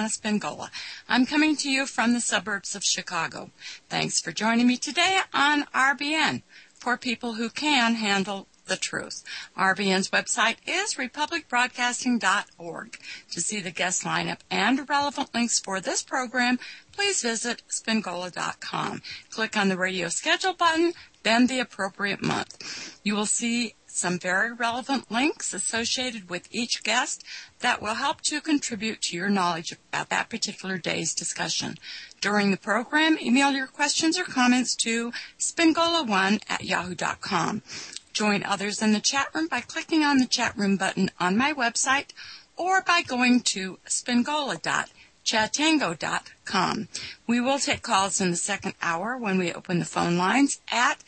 Deanna Spingola. I'm coming to you from the suburbs of Chicago. Thanks for joining me today on RBN, for people who can handle the truth. RBN's website is republicbroadcasting.org. To see the guest lineup and relevant links for this program, please visit spingola.com. Click on the radio schedule button, then the appropriate month. You will see some very relevant links associated with each guest that will help to contribute to your knowledge about that particular day's discussion. During the program, email your questions or comments to spingola1@yahoo.com. Join others in the chat room by clicking on the chat room button on my website or by going to spingola.chatango.com. We will take calls in the second hour when we open the phone lines at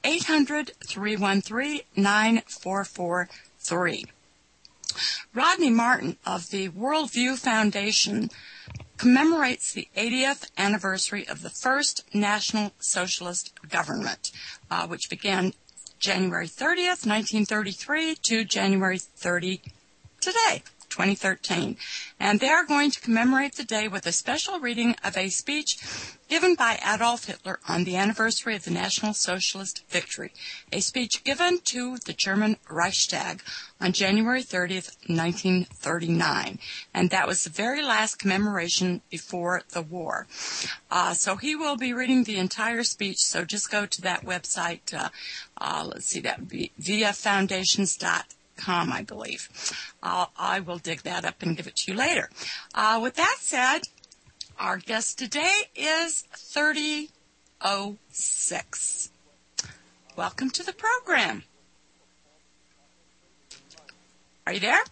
800-313-9443. Rodney Martin of the Worldview Foundation commemorates the 80th anniversary of the first National Socialist government, which began January 30th, 1933 to January 30 today, 2013. And they are going to commemorate the day with a special reading of a speech given by Adolf Hitler on the anniversary of the National Socialist victory, a speech given to the German Reichstag on January 30th, 1939. And that was the very last commemoration before the war. So he will be reading the entire speech, so just go to that website. Let's see, that would be viafoundations.com, I believe. I will dig that up and give it to you later. With that said, our guest today is 3006. Welcome to the program. Are you there?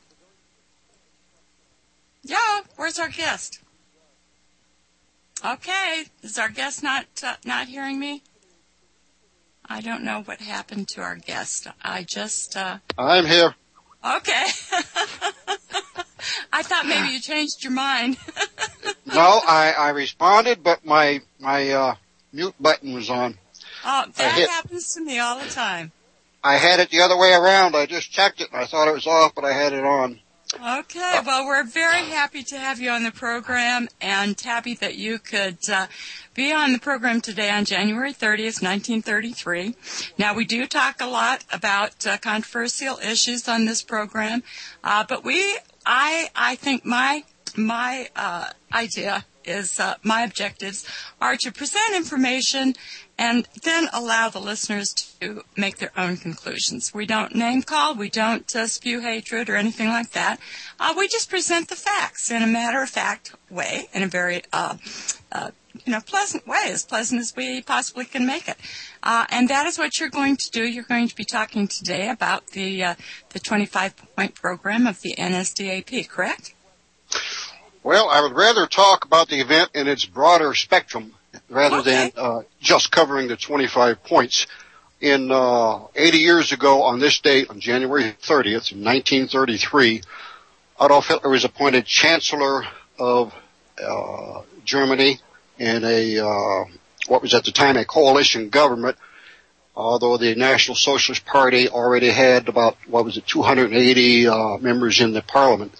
Yo, where's our guest? Okay, is our guest not hearing me? I don't know what happened to our guest. I'm here. Okay. I thought maybe you changed your mind. No, I responded, but my mute button was on. Oh, that happens to me all the time. I had it the other way around. I just checked it, and I thought it was off, but I had it on. Okay, well, we're very happy to have you on the program, and happy that you could be on the program today on January 30th, 1933. Now, we do talk a lot about controversial issues on this program, but I think my idea is my objectives are to present information and then allow the listeners to make their own conclusions. We don't name call, we don't spew hatred or anything like that. We just present the facts in a matter-of-fact way, in a very pleasant way, as pleasant as we possibly can make it. And that is what you're going to do. You're going to be talking today about the 25-point program of the NSDAP, correct? Well, I would rather talk about the event in its broader spectrum rather than just covering the 25 points. In 80 years ago on this date, on January 30th, in 1933, Adolf Hitler was appointed Chancellor of Germany in what was at the time a coalition government, although the National Socialist Party already had about, 280 members in the parliament.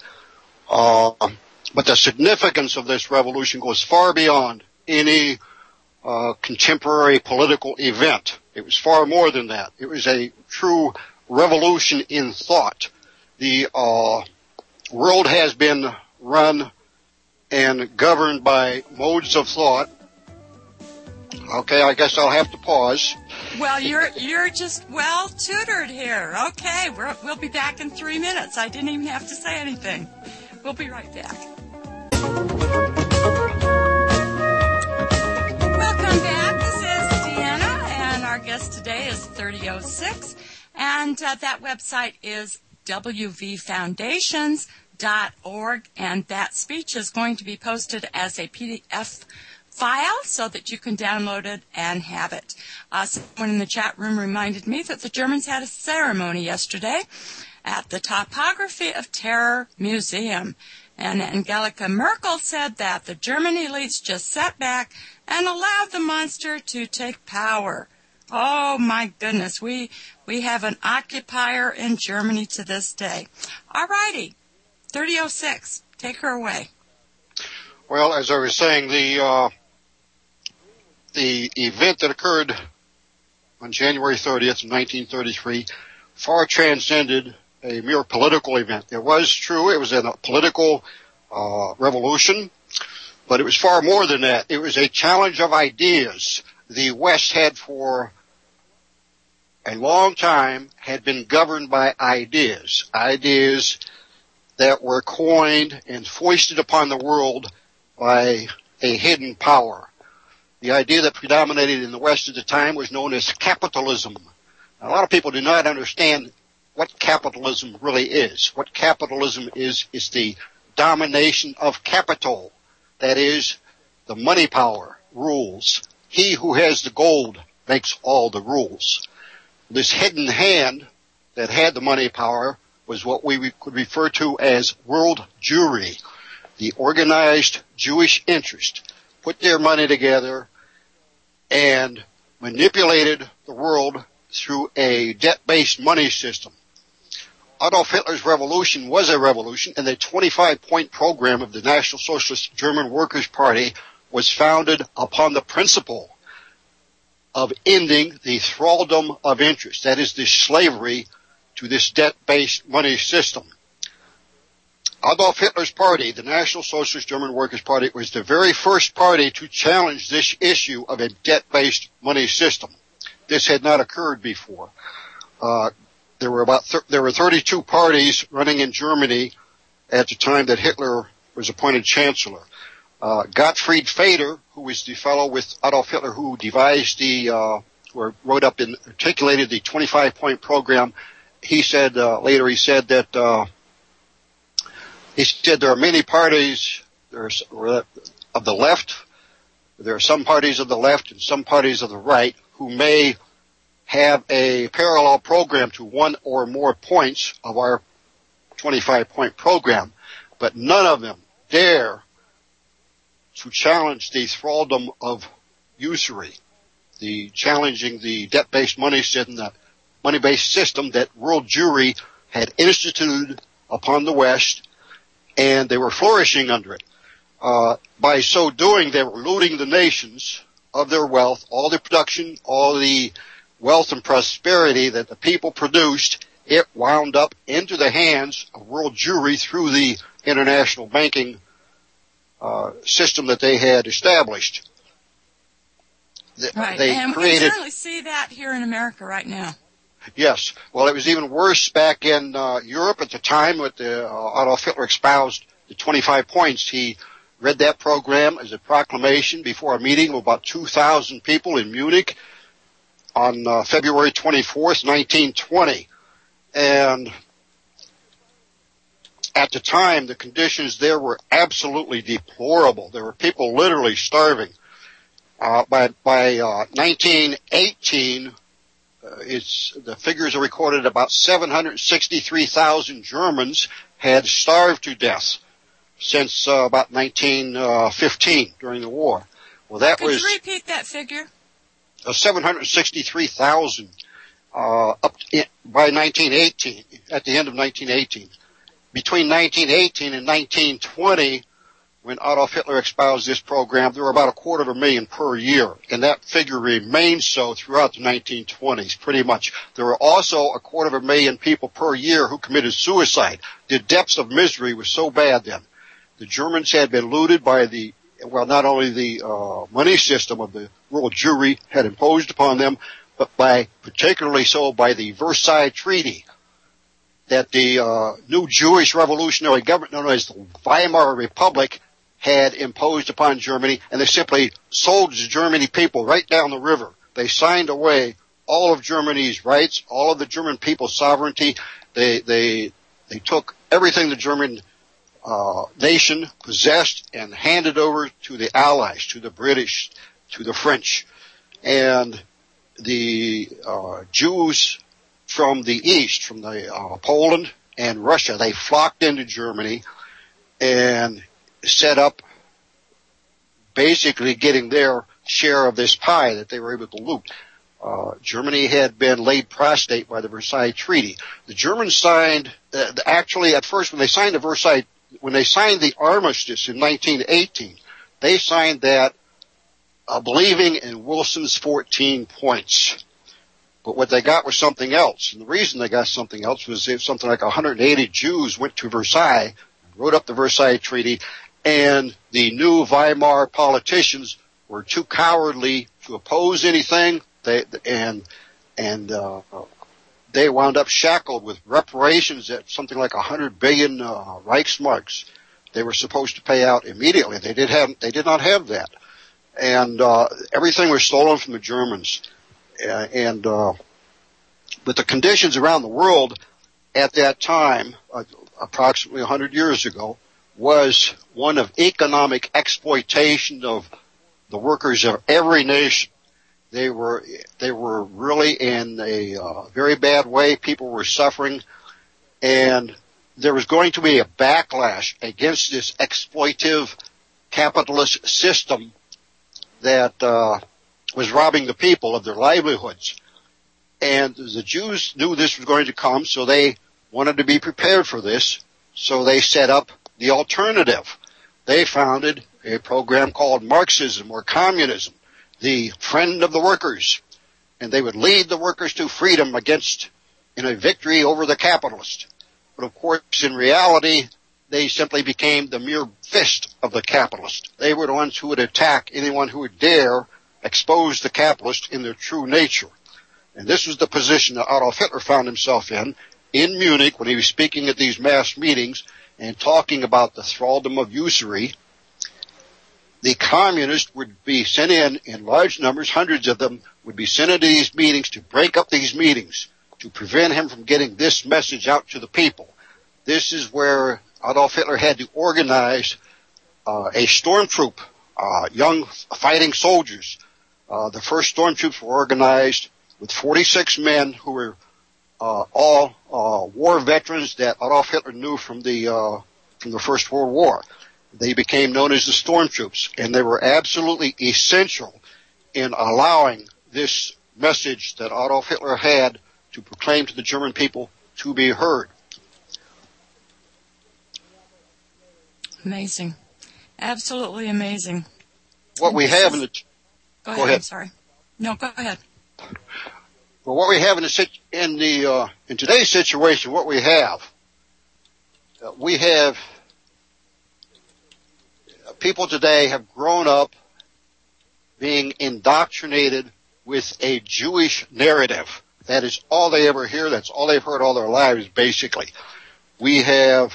But the significance of this revolution goes far beyond any contemporary political event. It was far more than that. It was a true revolution in thought. The world has been run and governed by modes of thought. Okay, I guess I'll have to pause. Well, you're just well tutored here. Okay, we'll be back in 3 minutes. I didn't even have to say anything. We'll be right back. Welcome back. This is Deanna, and our guest today is 3006, and that website is wvfoundations.org, and that speech is going to be posted as a PDF file so that you can download it and have it. Someone in the chat room reminded me that the Germans had a ceremony yesterday at the Topography of Terror Museum. And Angela Merkel said that the German elites just sat back and allowed the monster to take power. Oh, my goodness. We have an occupier in Germany to this day. All righty. 3006. Take her away. Well, as I was saying, the event that occurred on January 30th, 1933, far transcended a mere political event. It was true, it was a political revolution, but it was far more than that. It was a challenge of ideas. The West had for a long time had been governed by ideas that were coined and foisted upon the world by a hidden power. The idea that predominated in the West at the time was known as capitalism. A lot of people do not understand what capitalism really is. What capitalism is the domination of capital. That is, the money power rules. He who has the gold makes all the rules. This hidden hand that had the money power was what we could refer to as world Jewry. The organized Jewish interest put their money together and manipulated the world through a debt-based money system. Adolf Hitler's revolution was a revolution, and the 25-point program of the National Socialist German Workers' Party was founded upon the principle of ending the thraldom of interest, that is, the slavery to this debt-based money system. Adolf Hitler's party, the National Socialist German Workers' Party, was the very first party to challenge this issue of a debt-based money system. This had not occurred before. There were 32 parties running in Germany at the time that Hitler was appointed chancellor. Gottfried Feder, who was the fellow with Adolf Hitler who devised or wrote up and articulated the 25-point program, he said there are many parties of the left. There are some parties of the left and some parties of the right who may have a parallel program to one or more points of our 25-point program, but none of them dare to challenge the thraldom of usury, challenging the debt-based money system, the money-based system that world Jewry had instituted upon the West, and they were flourishing under it. By so doing, they were looting the nations of their wealth, all the production, all the wealth and prosperity that the people produced. It wound up into the hands of world Jewry through the international banking system that they had established. Right, and we certainly see that here in America right now. Yes. Well, it was even worse back in Europe at the time with Adolf Hitler espoused the 25 points. He read that program as a proclamation before a meeting of about 2,000 people in Munich on February 24th, 1920. And at the time, the conditions there were absolutely deplorable. There were people literally starving. By 1918, the figures are recorded about 763,000 Germans had starved to death since about 1915 during the war. Well, that Could you repeat that figure? 763,000 by 1918, at the end of 1918. Between 1918 and 1920, when Adolf Hitler espoused this program, there were about 250,000 per year, and that figure remained so throughout the 1920s, pretty much. There were also 250,000 people per year who committed suicide. The depths of misery was so bad then. The Germans had been looted by not only the money system of the world Jewry had imposed upon them, but particularly so by the Versailles Treaty that the new Jewish revolutionary government known as the Weimar Republic had imposed upon Germany, and they simply sold the German people right down the river. They signed away all of Germany's rights, all of the German people's sovereignty. They took everything the German nation possessed and handed over to the Allies, to the British, to the French. And the Jews from the east, from Poland and Russia, they flocked into Germany and set up basically getting their share of this pie that they were able to loot. Germany had been laid prostrate by the Versailles Treaty. The Germans signed, actually at first when they signed the armistice in 1918, they signed that believing in Wilson's 14 points. But what they got was something else. And the reason they got something else was something like 180 Jews went to Versailles, wrote up the Versailles Treaty, and the new Weimar politicians were too cowardly to oppose anything. They wound up shackled with reparations at something like 100 billion Reichsmarks. They were supposed to pay out immediately. They did not have that, and everything was stolen from the Germans. But the conditions around the world at that time, approximately 100 years ago, was one of economic exploitation of the workers of every nation. They were really in a very bad way. People were suffering, and there was going to be a backlash against this exploitive capitalist system that was robbing the people of their livelihoods. And the Jews knew this was going to come, so they wanted to be prepared for this. So they set up the alternative. They founded a program called Marxism or communism, the friend of the workers. And they would lead the workers to freedom in a victory over the capitalist. But of course, in reality, they simply became the mere fist of the capitalist. They were the ones who would attack anyone who would dare expose the capitalist in their true nature. And this was the position that Adolf Hitler found himself in Munich, when he was speaking at these mass meetings and talking about the thraldom of usury. The communists would be sent in large numbers, hundreds of them, would be sent into these meetings to break up these meetings, to prevent him from getting this message out to the people. This is where Adolf Hitler had to organize a storm troop, young fighting soldiers. The first storm troops were organized with 46 men who were all war veterans that Adolf Hitler knew from the First World War. They became known as the storm troops, and they were absolutely essential in allowing this message that Adolf Hitler had to proclaim to the German people to be heard. Amazing. Absolutely amazing. What we have in the... Go ahead. I'm sorry. No, go ahead. Well, what we have in today's situation, what we have people today have grown up being indoctrinated with a Jewish narrative. That is all they ever hear. That's all they've heard all their lives, basically. We have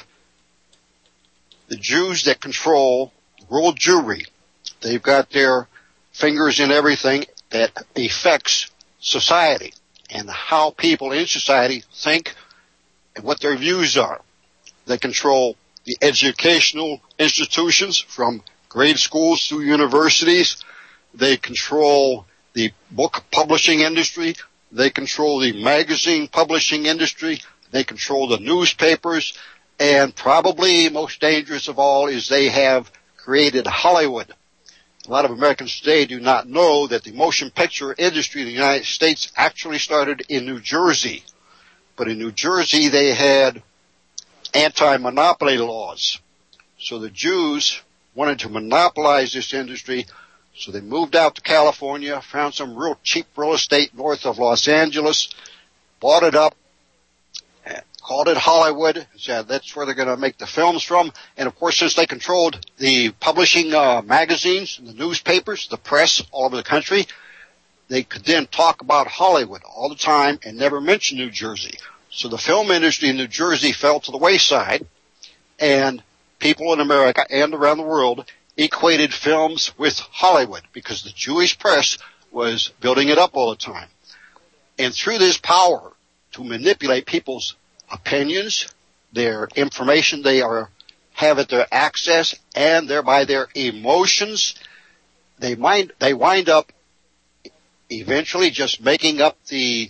the Jews that control world Jewry. They've got their fingers in everything that affects society and how people in society think and what their views are. They control the educational institutions from grade schools through universities. They control the book publishing industry. They control the magazine publishing industry. They control the newspapers. And probably most dangerous of all is they have created Hollywood. A lot of Americans today do not know that the motion picture industry in the United States actually started in New Jersey. But in New Jersey, they had anti-monopoly laws. So the Jews wanted to monopolize this industry, so they moved out to California, found some real cheap real estate north of Los Angeles, bought it up, called it Hollywood, said that's where they're going to make the films from. And of course, since they controlled the publishing magazines, the newspapers, the press all over the country, they could then talk about Hollywood all the time and never mention New Jersey. So the film industry in New Jersey fell to the wayside, and people in America and around the world equated films with Hollywood because the Jewish press was building it up all the time. And through this power to manipulate people's opinions, their information they have at their access, and thereby their emotions, they wind up eventually just making up the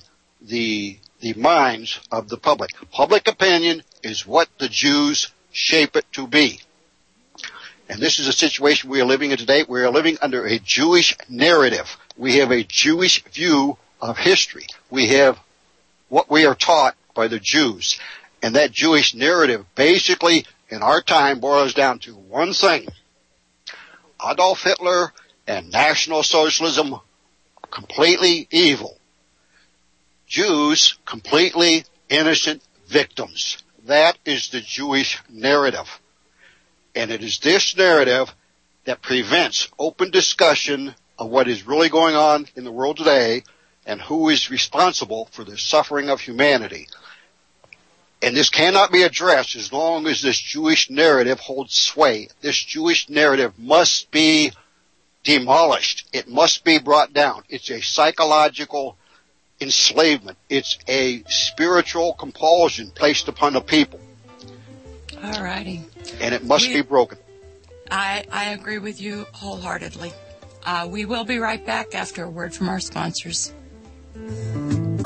minds of the public. Public opinion is what the Jews shape it to be. And this is a situation we are living in today. We are living under a Jewish narrative. We have a Jewish view of history. We have what we are taught by the Jews. And that Jewish narrative basically in our time boils down to one thing. Adolf Hitler and National Socialism, completely evil. Jews, completely innocent victims. That is the Jewish narrative. And it is this narrative that prevents open discussion of what is really going on in the world today and who is responsible for the suffering of humanity. And this cannot be addressed as long as this Jewish narrative holds sway. This Jewish narrative must be demolished. It must be brought down. It's a psychological enslavement. It's a spiritual compulsion placed upon the people. All righty. And it must be broken. I agree with you wholeheartedly. We will be right back after a word from our sponsors. Welcome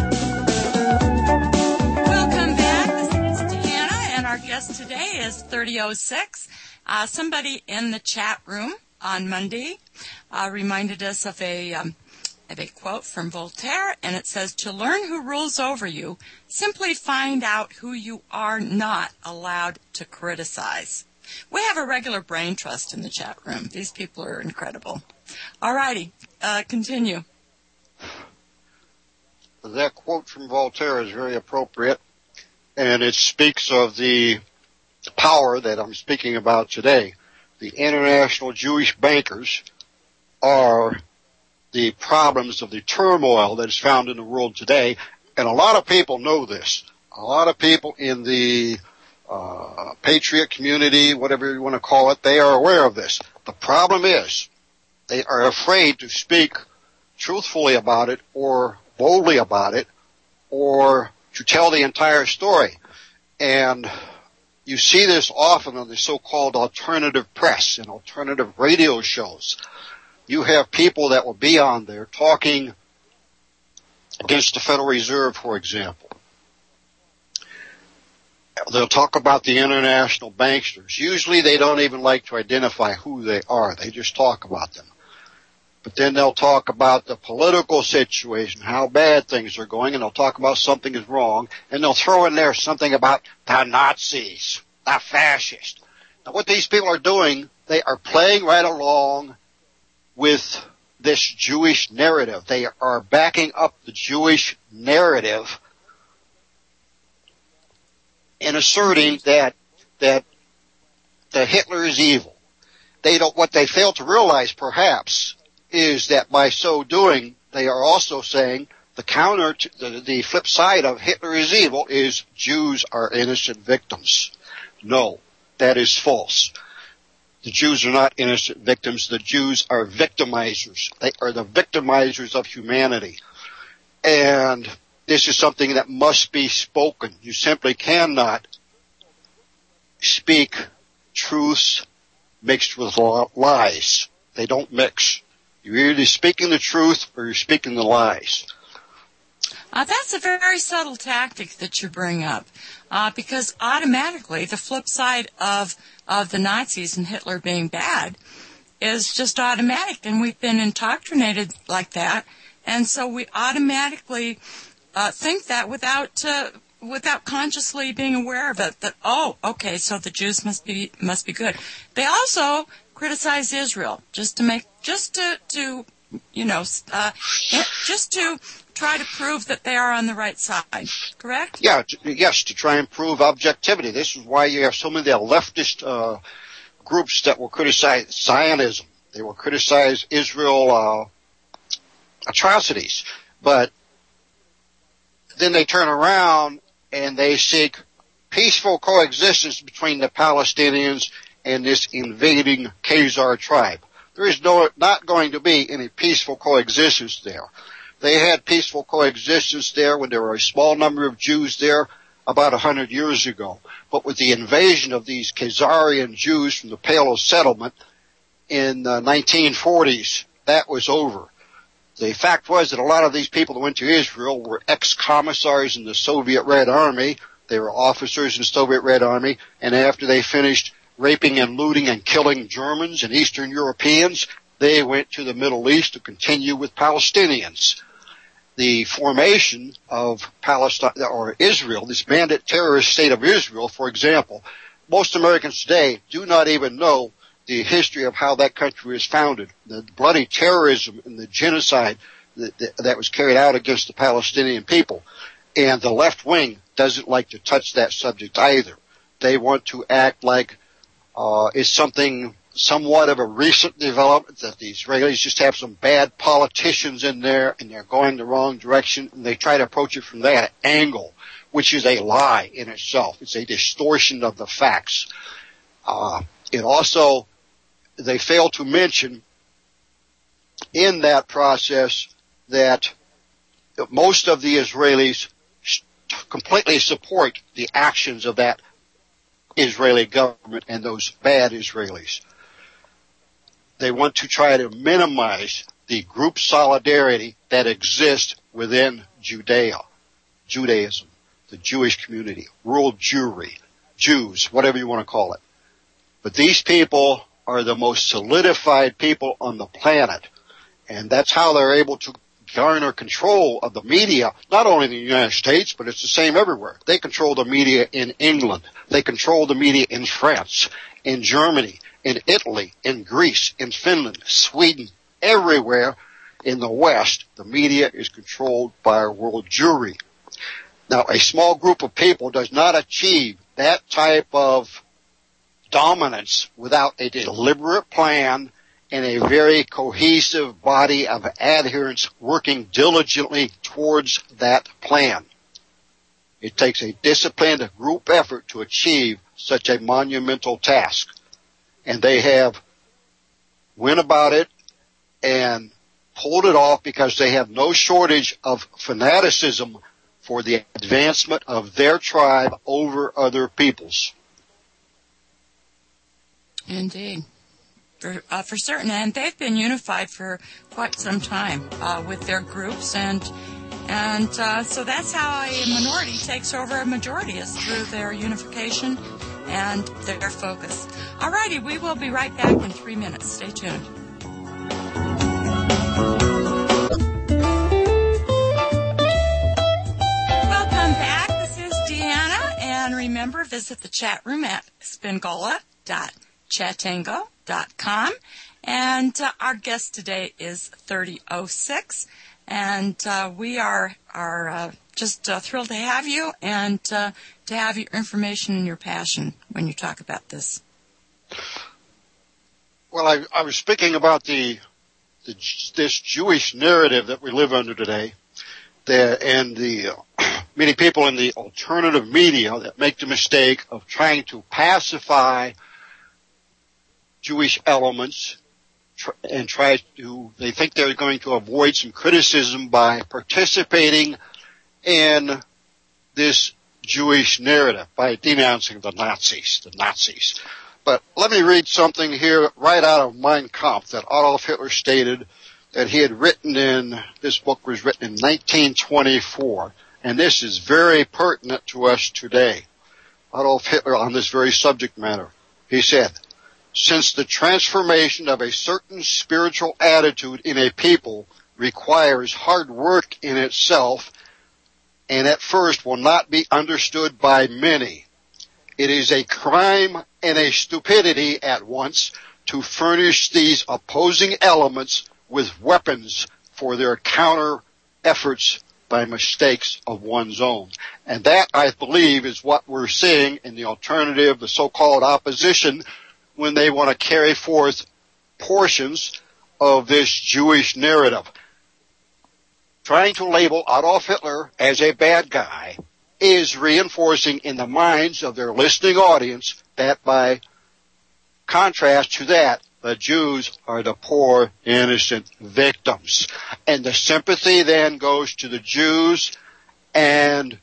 back. This is Deanna, and our guest today is 3006. Somebody in the chat room on Monday reminded us of a quote from Voltaire, and it says, "To learn who rules over you, simply find out who you are not allowed to criticize." We have a regular brain trust in the chat room. These people are incredible. All righty, continue. That quote from Voltaire is very appropriate, and it speaks of the power that I'm speaking about today. The international Jewish bankers are the problems of the turmoil that is found in the world today, and a lot of people know this. A lot of people in the patriot community, whatever you want to call it, they are aware of this. The problem is they are afraid to speak truthfully about it or boldly about it or to tell the entire story. And you see this often on the so-called alternative press and alternative radio shows. You have people that will be on there talking against the Federal Reserve, for example. They'll talk about the international banksters. Usually they don't even like to identify who they are. They just talk about them. But then they'll talk about the political situation, how bad things are going, and they'll talk about something is wrong, and they'll throw in there something about the Nazis, the fascists. Now what these people are doing, they are playing right along with this Jewish narrative. They are backing up the Jewish narrative and asserting that Hitler is evil. What they fail to realize perhaps is that by so doing, they are also saying the flip side of Hitler is evil is Jews are innocent victims. No, that is false. The Jews are not innocent victims. The Jews are victimizers. They are the victimizers of humanity. And this is something that must be spoken. You simply cannot speak truths mixed with lies. They don't mix. You're either speaking the truth or you're speaking the lies. That's a very subtle tactic that you bring up, because automatically the flip side of the Nazis and Hitler being bad is just automatic, and we've been indoctrinated like that, and so we automatically think that without consciously being aware of it. That okay, so the Jews must be good. They also criticize Israel just to try to prove that they are on the right side, correct? Yeah, yes, to try and prove objectivity. This is why you have so many leftist groups that will criticize Zionism. They will criticize Israel atrocities. But then they turn around and they seek peaceful coexistence between the Palestinians and this invading Khazar tribe. There is not going to be any peaceful coexistence there. They had peaceful coexistence there when there were a small number of Jews there about 100 years ago. But with the invasion of these Khazarian Jews from the Pale of Settlement in the 1940s, that was over. The fact was that a lot of these people that went to Israel were ex-commissars in the Soviet Red Army. They were officers in the Soviet Red Army, and after they finished raping and looting and killing Germans and Eastern Europeans, they went to the Middle East to continue with Palestinians. The formation of Palestine or Israel, this bandit terrorist state of Israel, for example, most Americans today do not even know the history of how that country was founded, the bloody terrorism and the genocide that was carried out against the Palestinian people. And the left wing doesn't like to touch that subject either. They want to act like it's something somewhat of a recent development, that the Israelis just have some bad politicians in there and they're going the wrong direction, and they try to approach it from that angle, which is a lie in itself. It's a distortion of the facts. It also, they fail to mention in that process that most of the Israelis completely support the actions of that Israeli government and those bad Israelis. They want to try to minimize the group solidarity that exists within Judaism, the Jewish community, world Jewry, Jews, whatever you want to call it. But these people are the most solidified people on the planet, and that's how they're able to garner control of the media, not only in the United States, but it's the same everywhere. They control the media in England. They control the media in France, in Germany, in Italy, in Greece, in Finland, Sweden, everywhere in the West. The media is controlled by world Jewry. Now, a small group of people does not achieve that type of dominance without a deliberate plan and a very cohesive body of adherents working diligently towards that plan. It takes a disciplined group effort to achieve such a monumental task. And they have went about it and pulled it off because they have no shortage of fanaticism for the advancement of their tribe over other peoples. Indeed. For certain, and they've been unified for quite some time with their groups, and so that's how a minority takes over a majority, is through their unification and their focus. Alrighty, we will be right back in 3 minutes. Stay tuned. Welcome back. This is Deanna, and remember, visit the chat room at spingola.chatango.com, and our guest today is 3006, and we are just thrilled to have you and to have your information and your passion when you talk about this. Well, I was speaking about this Jewish narrative that we live under today, and the many people in the alternative media that make the mistake of trying to pacify Jewish elements and they think they're going to avoid some criticism by participating in this Jewish narrative by denouncing the Nazis. But let me read something here right out of Mein Kampf that Adolf Hitler stated that he had written in, this book was written in 1924, and this is very pertinent to us today. Adolf Hitler on this very subject matter. He said, "Since the transformation of a certain spiritual attitude in a people requires hard work in itself, and at first will not be understood by many, it is a crime and a stupidity at once to furnish these opposing elements with weapons for their counter efforts by mistakes of one's own." And that, I believe, is what we're seeing in the alternative, the so-called opposition, when they want to carry forth portions of this Jewish narrative. Trying to label Adolf Hitler as a bad guy is reinforcing in the minds of their listening audience that, by contrast to that, the Jews are the poor, innocent victims. And the sympathy then goes to the Jews, and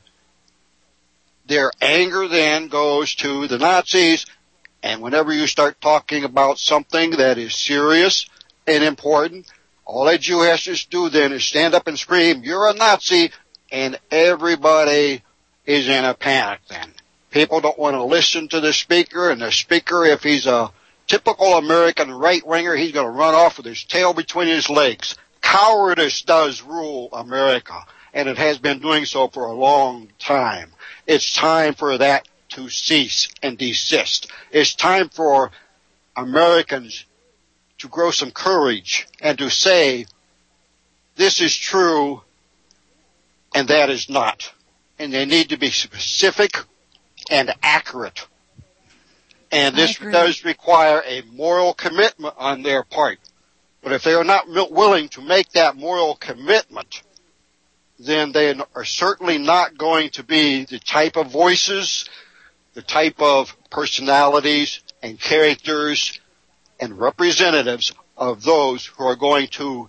their anger then goes to the Nazis. And whenever you start talking about something that is serious and important, all a Jew has to do then is stand up and scream, "You're a Nazi," and everybody is in a panic then. People don't want to listen to the speaker, and the speaker, if he's a typical American right-winger, he's going to run off with his tail between his legs. Cowardice does rule America, and it has been doing so for a long time. It's time for that to cease and desist. It's time for Americans to grow some courage and to say, this is true and that is not. And they need to be specific and accurate. And this does require a moral commitment on their part. But if they are not willing to make that moral commitment, then they are certainly not going to be the type of voices, the type of personalities and characters and representatives of those who are going to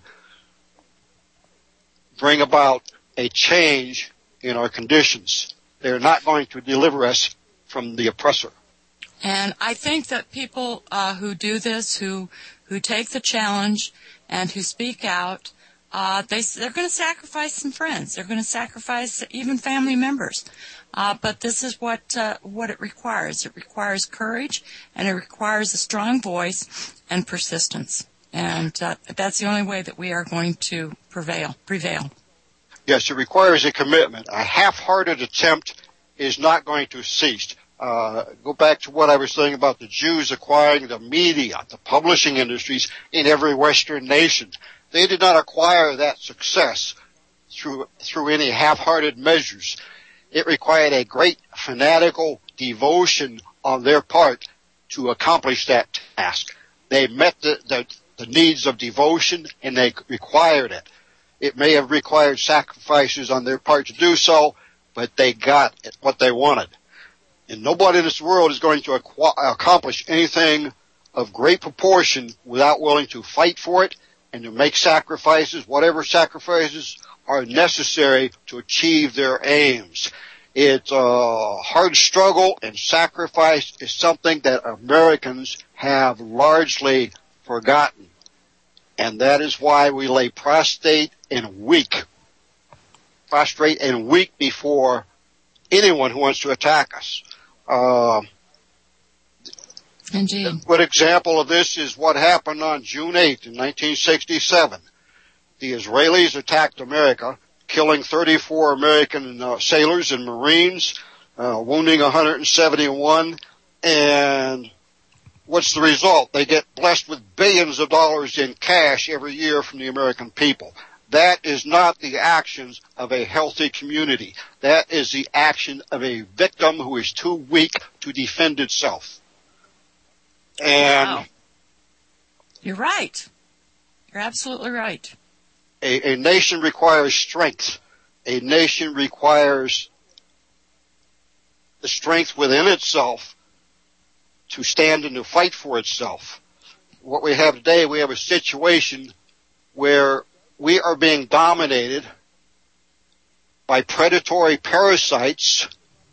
bring about a change in our conditions. They're not going to deliver us from the oppressor. And I think that people who do this, who take the challenge and who speak out, they're going to sacrifice some friends. They're going to sacrifice even family members. But this is what it requires. It requires courage, and it requires a strong voice and persistence. And that's the only way that we are going to prevail. Yes, it requires a commitment. A half-hearted attempt is not going to cease. Go back to what I was saying about the Jews acquiring the media, the publishing industries in every Western nation. They did not acquire that success through any half-hearted measures. It required a great fanatical devotion on their part to accomplish that task. They met the needs of devotion, and they required it. It may have required sacrifices on their part to do so, but they got what they wanted. And nobody in this world is going to accomplish anything of great proportion without willing to fight for it and to make sacrifices, whatever sacrifices are necessary to achieve their aims. It's a hard struggle, and sacrifice is something that Americans have largely forgotten. And that is why we lay prostrate and weak before anyone who wants to attack us. Indeed. A good example of this is what happened on June 8th in 1967. The Israelis attacked America, killing 34 American sailors and Marines, wounding 171, and what's the result? They get blessed with billions of dollars in cash every year from the American people. That is not the actions of a healthy community. That is the action of a victim who is too weak to defend itself. And wow. You're right. You're absolutely right. A nation requires strength. A nation requires the strength within itself to stand and to fight for itself. What we have today, we have a situation where we are being dominated by predatory parasites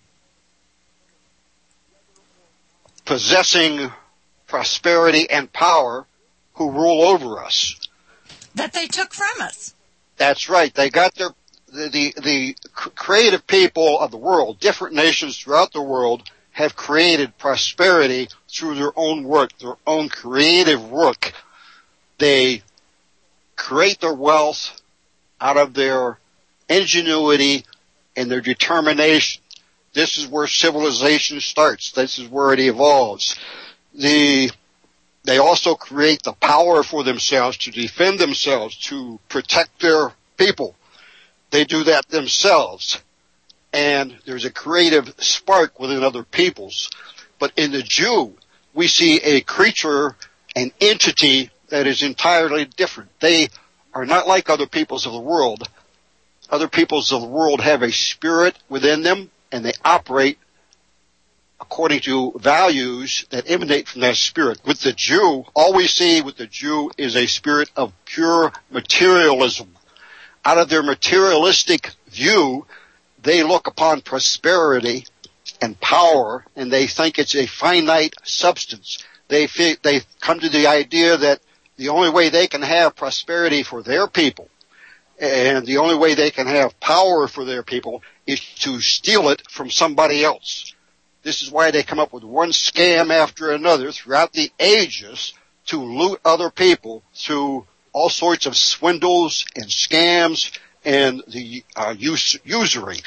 possessing prosperity and power who rule over us. That they took from us. That's right. They got the creative people of the world, different nations throughout the world, have created prosperity through their own work, their own creative work. They create their wealth out of their ingenuity and their determination. This is where civilization starts. This is where it evolves. They also create the power for themselves to defend themselves, to protect their people. They do that themselves. And there's a creative spark within other peoples. But in the Jew, we see a creature, an entity that is entirely different. They are not like other peoples of the world. Other peoples of the world have a spirit within them, and they operate according to values that emanate from that spirit. With the Jew, all we see with the Jew is a spirit of pure materialism. Out of their materialistic view, they look upon prosperity and power, and they think it's a finite substance. They come to the idea that the only way they can have prosperity for their people and the only way they can have power for their people is to steal it from somebody else. This is why they come up with one scam after another throughout the ages to loot other people through all sorts of swindles and scams and the usury.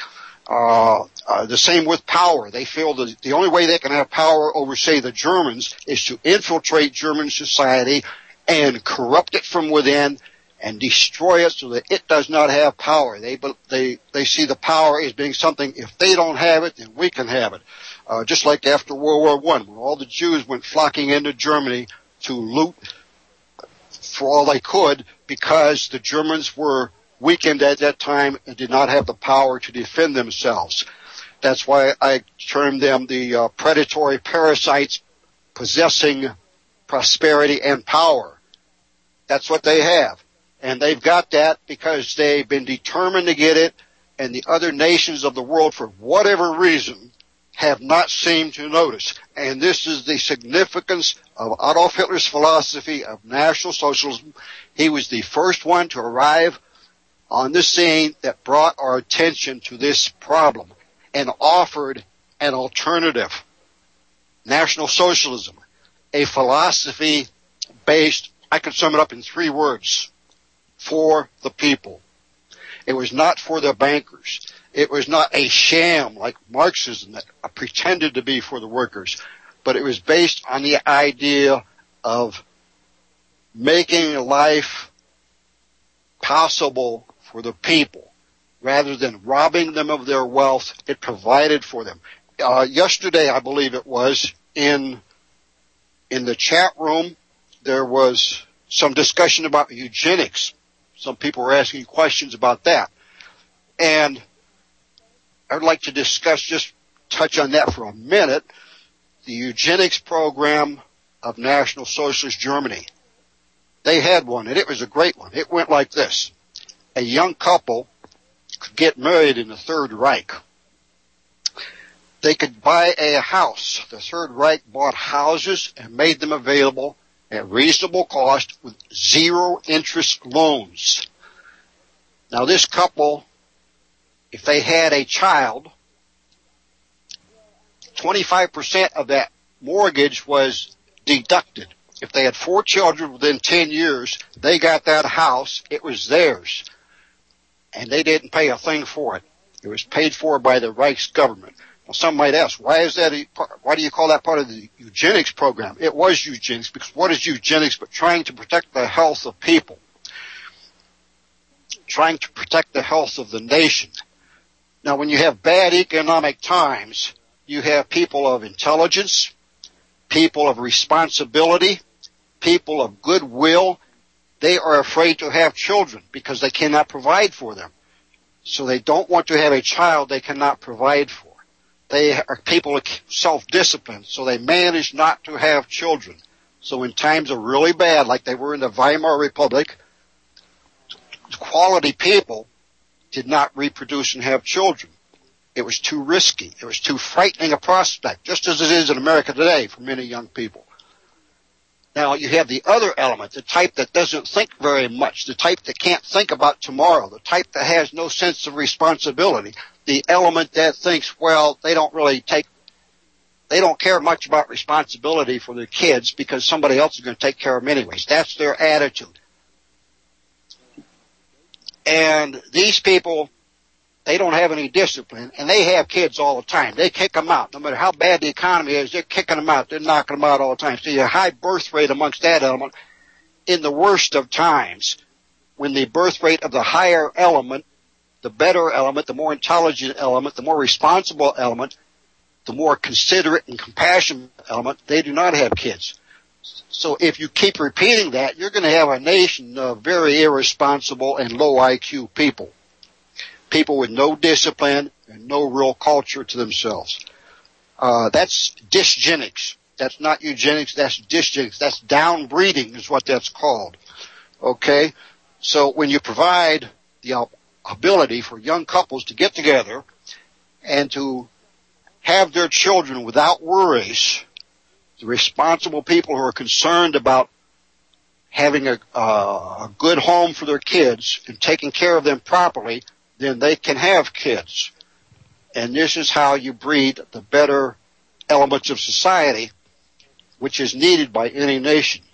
The same with power. They feel that the only way they can have power over, say, the Germans is to infiltrate German society and corrupt it from within and destroy it so that it does not have power. They see the power as being something, if they don't have it, then we can have it. Just like after World War I, when all the Jews went flocking into Germany to loot for all they could because the Germans were weakened at that time and did not have the power to defend themselves. That's why I term them the predatory parasites possessing prosperity and power. That's what they have. And they've got that because they've been determined to get it, and the other nations of the world, for whatever reason, have not seemed to notice. And this is the significance of Adolf Hitler's philosophy of National Socialism. He was the first one to arrive on the scene that brought our attention to this problem and offered an alternative. National Socialism, a philosophy based, I can sum it up in 3 words, for the people. It was not for the bankers. It was not a sham like Marxism that pretended to be for the workers, but it was based on the idea of making life possible for the people. Rather than robbing them of their wealth, it provided for them. Yesterday, I believe it was, in the chat room, there was some discussion about eugenics. Some people were asking questions about that. And I'd like to just touch on that for a minute. The eugenics program of National Socialist Germany. They had one, and it was a great one. It went like this. A young couple could get married in the Third Reich. They could buy a house. The Third Reich bought houses and made them available at reasonable cost with 0 interest loans. Now this couple, if they had a child, 25% of that mortgage was deducted. If they had 4 children within 10 years, they got that house. It was theirs. And they didn't pay a thing for it. It was paid for by the Reich's government. Well, some might ask, why do you call that part of the eugenics program? It was eugenics, because what is eugenics but trying to protect the health of people? Trying to protect the health of the nation. Now, when you have bad economic times, you have people of intelligence, people of responsibility, people of goodwill. They are afraid to have children because they cannot provide for them. So they don't want to have a child they cannot provide for. They are people of self-discipline, so they manage not to have children. So when times are really bad, like they were in the Weimar Republic, quality people did not reproduce and have children. It was too risky. It was too frightening a prospect, just as it is in America today for many young people. Now, you have the other element, the type that doesn't think very much, the type that can't think about tomorrow, the type that has no sense of responsibility, the element that thinks, well, they don't care much about responsibility for their kids because somebody else is going to take care of them anyways. That's their attitude. And these people, they don't have any discipline, and they have kids all the time. They kick them out. No matter how bad the economy is, they're kicking them out. They're knocking them out all the time. So you have a high birth rate amongst that element. In the worst of times, when the birth rate of the higher element, the better element, the more intelligent element, the more responsible element, the more considerate and compassionate element, they do not have kids. So if you keep repeating that, you're going to have a nation of very irresponsible and low IQ people. People with no discipline and no real culture to themselves. That's dysgenics. That's not eugenics, that's dysgenics. That's downbreeding is what that's called. Okay? So when you provide the ability for young couples to get together and to have their children without worries, the responsible people who are concerned about having a good home for their kids and taking care of them properly, then they can have kids. And this is how you breed the better elements of society, which is needed by any nation.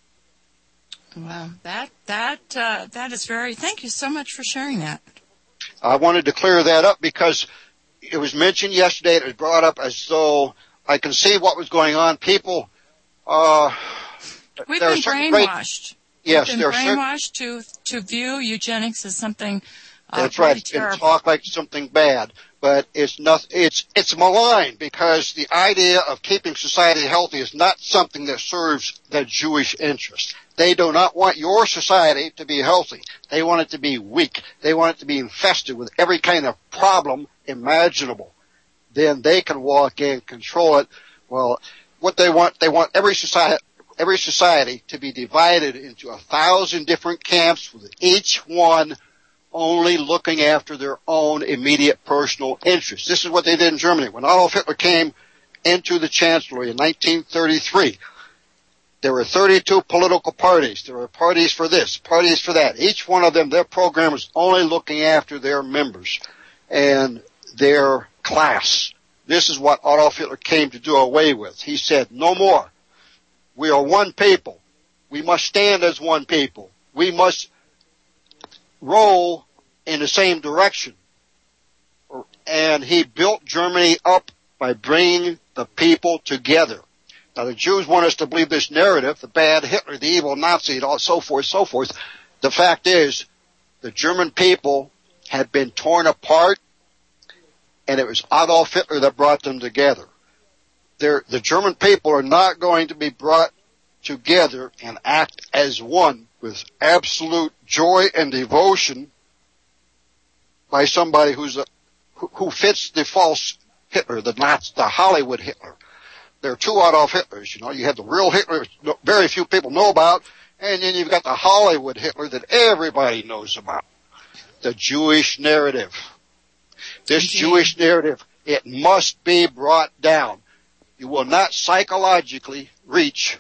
Wow, that is very. Thank you so much for sharing that. I wanted to clear that up because it was mentioned yesterday. It was brought up as though I can see what was going on. People, we've been brainwashed. Yes, we've been brainwashed to view eugenics as something. That's right. It's been talked like something bad, but it's not. It's malign because the idea of keeping society healthy is not something that serves the Jewish interest. They do not want your society to be healthy. They want it to be weak. They want it to be infested with every kind of problem imaginable. Then they can walk in, control it. Well, what they want every society to be divided into 1,000 different camps, with each one only looking after their own immediate personal interests. This is what they did in Germany. When Adolf Hitler came into the Chancellery in 1933, there were 32 political parties. There were parties for this, parties for that. Each one of them, their program was only looking after their members and their class. This is what Adolf Hitler came to do away with. He said, no more. We are one people. We must stand as one people. We must roll in the same direction. And he built Germany up by bringing the people together. Now, the Jews want us to believe this narrative, the bad Hitler, the evil Nazi, and all, so forth, so forth. The fact is, the German people had been torn apart, and it was Adolf Hitler that brought them together. The German people are not going to be brought together and act as one with absolute joy and devotion by somebody who fits the false Hitler, the Hollywood Hitler. There are two Adolf Hitlers, you know. You have the real Hitler very few people know about, and then you've got the Hollywood Hitler that everybody knows about. The Jewish narrative. This Jewish narrative, it must be brought down. You will not psychologically reach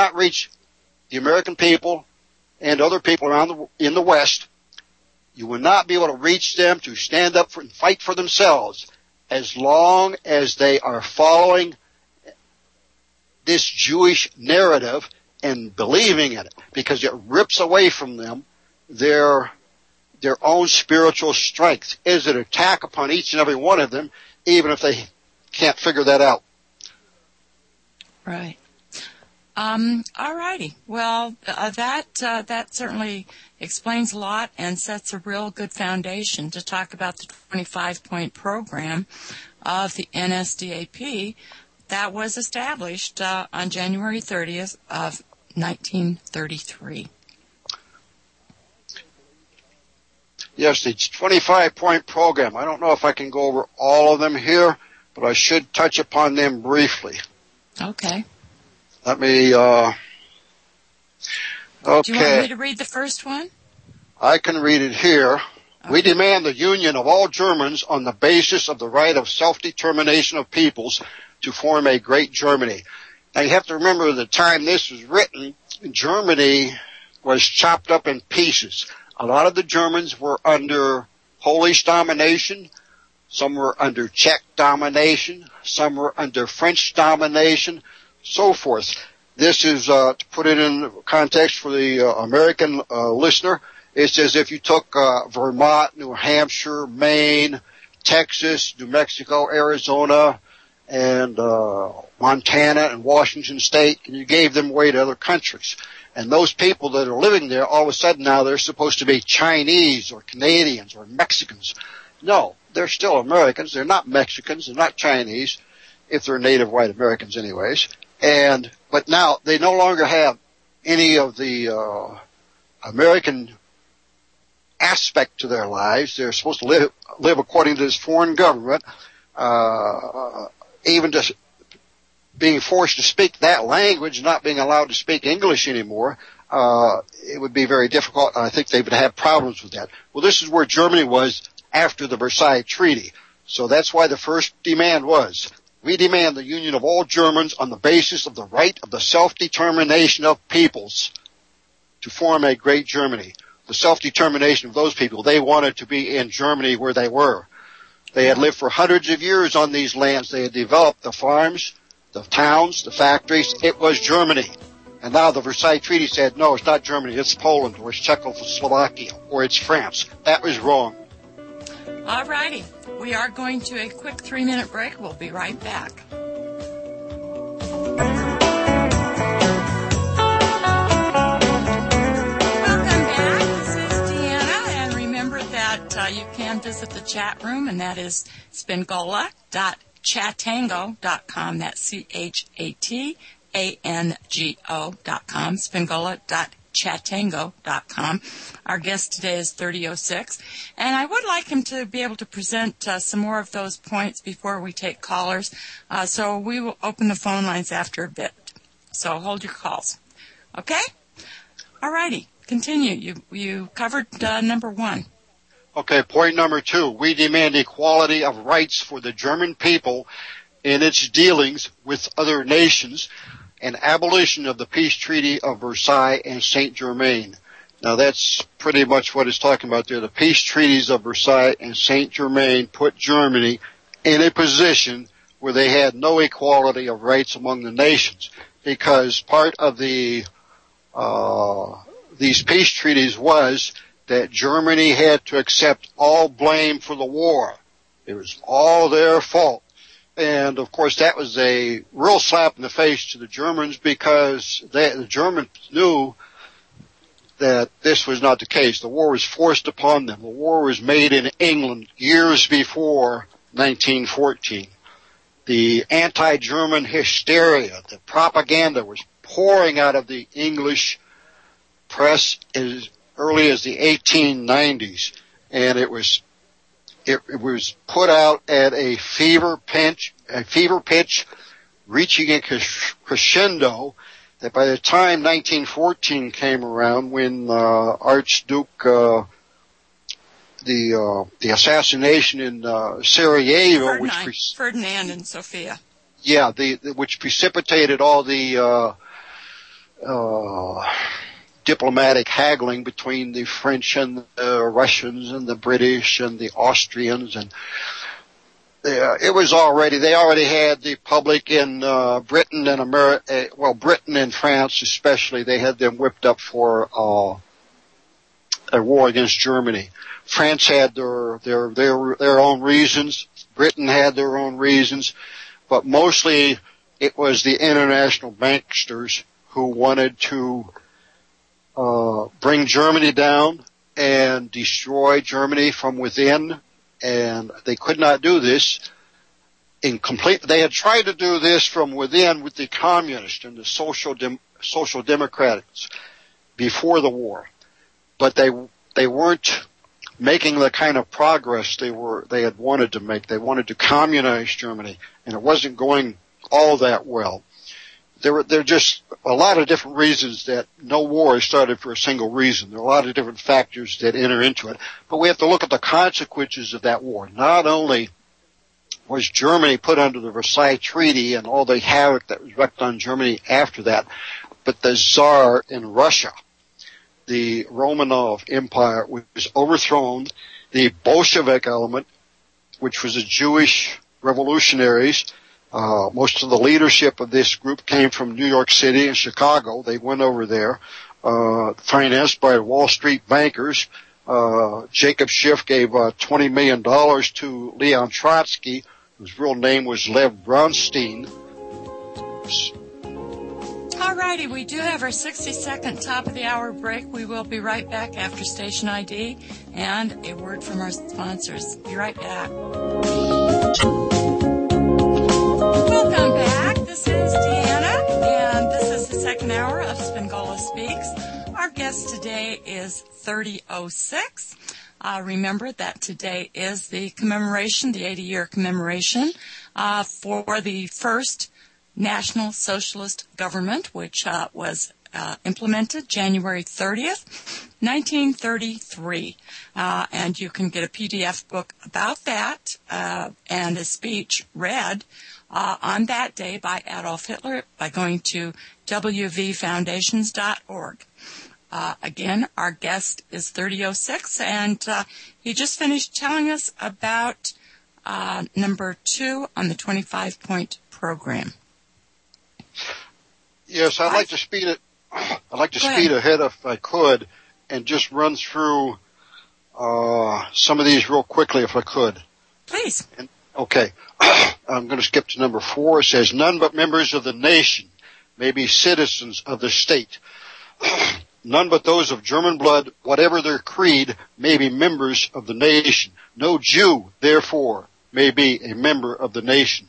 the American people and other people in the West. You will not be able to reach them to stand up and fight for themselves as long as they are following this Jewish narrative and believing in it, because it rips away from them their own spiritual strength. It is an attack upon each and every one of them, even if they can't figure that out. Right. All righty. Well, that certainly explains a lot and sets a real good foundation to talk about the 25-point program of the NSDAP that was established on January 30th of 1933. Yes, the 25-point program. I don't know if I can go over all of them here, but I should touch upon them briefly. Okay. Let me, okay. Do you want me to read the first one? I can read it here. Okay. We demand the union of all Germans on the basis of the right of self-determination of peoples to form a great Germany. Now you have to remember the time this was written, Germany was chopped up in pieces. A lot of the Germans were under Polish domination. Some were under Czech domination. Some were under French domination. So forth. This is, to put it in context for the American listener, it's as if you took Vermont, New Hampshire, Maine, Texas, New Mexico, Arizona, and Montana and Washington State, and you gave them away to other countries. And those people that are living there, all of a sudden now they're supposed to be Chinese or Canadians or Mexicans. No, they're still Americans. They're not Mexicans. They're not Chinese, if they're native white Americans anyways. But now they no longer have any of the American aspect to their lives. They're supposed to live according to this foreign government, even just being forced to speak that language, not being allowed to speak English anymore. It would be very difficult. I think they would have problems with that. Well, this is where Germany was after the Versailles Treaty. So that's why the first demand was, we demand the union of all Germans on the basis of the right of the self-determination of peoples to form a great Germany. The self-determination of those people, they wanted to be in Germany where they were. They had lived for hundreds of years on these lands. They had developed the farms, the towns, the factories. It was Germany. And now the Versailles Treaty said, no, it's not Germany, it's Poland, or it's Czechoslovakia, or it's France. That was wrong. All righty. We are going to a quick 3-minute break. We'll be right back. You can visit the chat room, and that is spingola.chatango.com. That's CHATANGO.com, spingola.chatango.com. Our guest today is 3006, and I would like him to be able to present some more of those points before we take callers, so we will open the phone lines after a bit. So hold your calls. Okay? All righty. Continue. You covered number 1. Okay, point number 2. We demand equality of rights for the German people in its dealings with other nations and abolition of the peace treaty of Versailles and Saint-Germain. Now that's pretty much what it's talking about there. The peace treaties of Versailles and Saint-Germain put Germany in a position where they had no equality of rights among the nations, because part of these peace treaties was that Germany had to accept all blame for the war. It was all their fault. And, of course, that was a real slap in the face to the Germans, because the Germans knew that this was not the case. The war was forced upon them. The war was made in England years before 1914. The anti-German hysteria, the propaganda was pouring out of the English press as early as the 1890s, and it was put out at a fever pitch, reaching a crescendo, that by the time 1914 came around, when Archduke the assassination in Sarajevo, Ferdinand and Sofia. Yeah, which precipitated all the diplomatic haggling between the French and the Russians and the British and the Austrians, and they already had the public in Britain and Britain and France especially. They had them whipped up for a war against Germany. France had their own reasons. Britain had their own reasons, but mostly it was the international banksters who wanted to bring Germany down and destroy Germany from within, and they could not do this they had tried to do this from within with the communists and the social democrats before the war, but they weren't making the kind of progress they had wanted to make. They wanted to communize Germany, and it wasn't going all that well. There are just a lot of different reasons that no war is started for a single reason. There are a lot of different factors that enter into it. But we have to look at the consequences of that war. Not only was Germany put under the Versailles Treaty and all the havoc that was wreaked on Germany after that, but the Tsar in Russia, the Romanov Empire, was overthrown. The Bolshevik element, which was the Jewish revolutionaries, most of the leadership of this group came from New York City and Chicago. They went over there, financed by Wall Street bankers. Jacob Schiff gave $20 million to Leon Trotsky, whose real name was Lev Bronstein. All righty, we do have our 60-second top of the hour break. We will be right back after station ID and a word from our sponsors. Be right back. Welcome back. This is Deanna, and this is the second hour of Spingola Speaks. Our guest today is 3006. Remember that today is the 80-year commemoration for the first National Socialist government, which was implemented January 30th, 1933. And you can get a PDF book about that and a speech read on that day by Adolf Hitler by going to wvfoundations.org. Again, our guest is 3006, and he just finished telling us about number 2 on the 25-point program. Yes, I'd like to speed ahead if I could, and just run through some of these real quickly if I could. Please. Okay. I'm going to skip to number 4. It says, none but members of the nation may be citizens of the state. None but those of German blood, whatever their creed, may be members of the nation. No Jew, therefore, may be a member of the nation.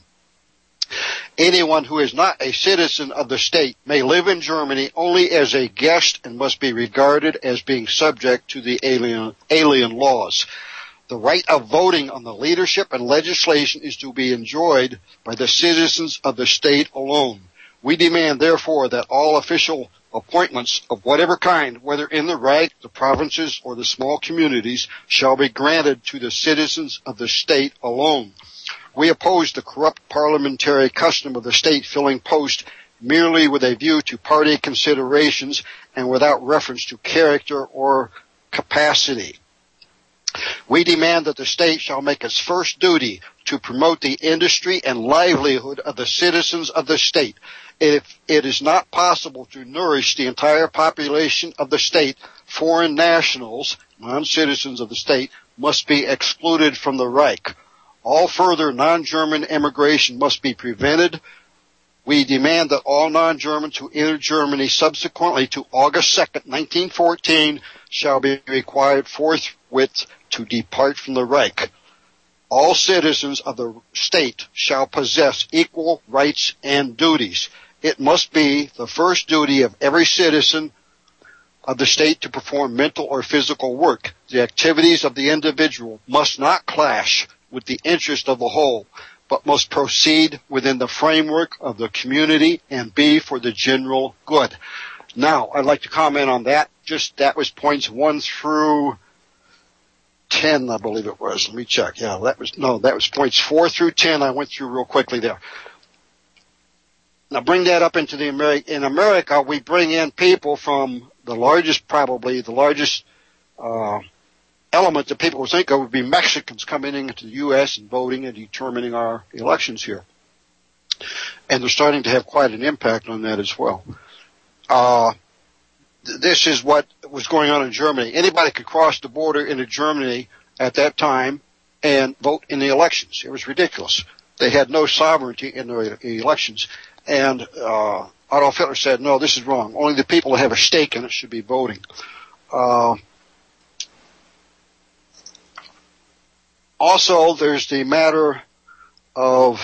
Anyone who is not a citizen of the state may live in Germany only as a guest and must be regarded as being subject to the alien laws. The right of voting on the leadership and legislation is to be enjoyed by the citizens of the state alone. We demand, therefore, that all official appointments of whatever kind, whether in the Reich, the provinces, or the small communities, shall be granted to the citizens of the state alone. We oppose the corrupt parliamentary custom of the state filling posts merely with a view to party considerations and without reference to character or capacity. We demand that the state shall make its first duty to promote the industry and livelihood of the citizens of the state. If it is not possible to nourish the entire population of the state, foreign nationals, non-citizens of the state, must be excluded from the Reich. All further non-German immigration must be prevented. We demand that all non-Germans who enter Germany subsequently to August 2nd, 1914, shall be required forthwith to depart from the Reich. All citizens of the state shall possess equal rights and duties. It must be the first duty of every citizen of the state to perform mental or physical work. The activities of the individual must not clash with the interest of the whole, but must proceed within the framework of the community and be for the general good. Now, I'd like to comment on that. That was points 1 through 10, I believe it was. Let me check. Yeah, that was points 4 through 10 I went through real quickly there. Now bring that up into in America, we bring in people from the largest element that people would think of would be Mexicans coming into the U.S. and voting and determining our elections here. And they're starting to have quite an impact on that as well. This is what was going on in Germany. Anybody could cross the border into Germany at that time and vote in the elections. It was ridiculous. They had no sovereignty in the elections. And Adolf Hitler said, no, this is wrong. Only the people that have a stake in it should be voting. Also, there's the matter of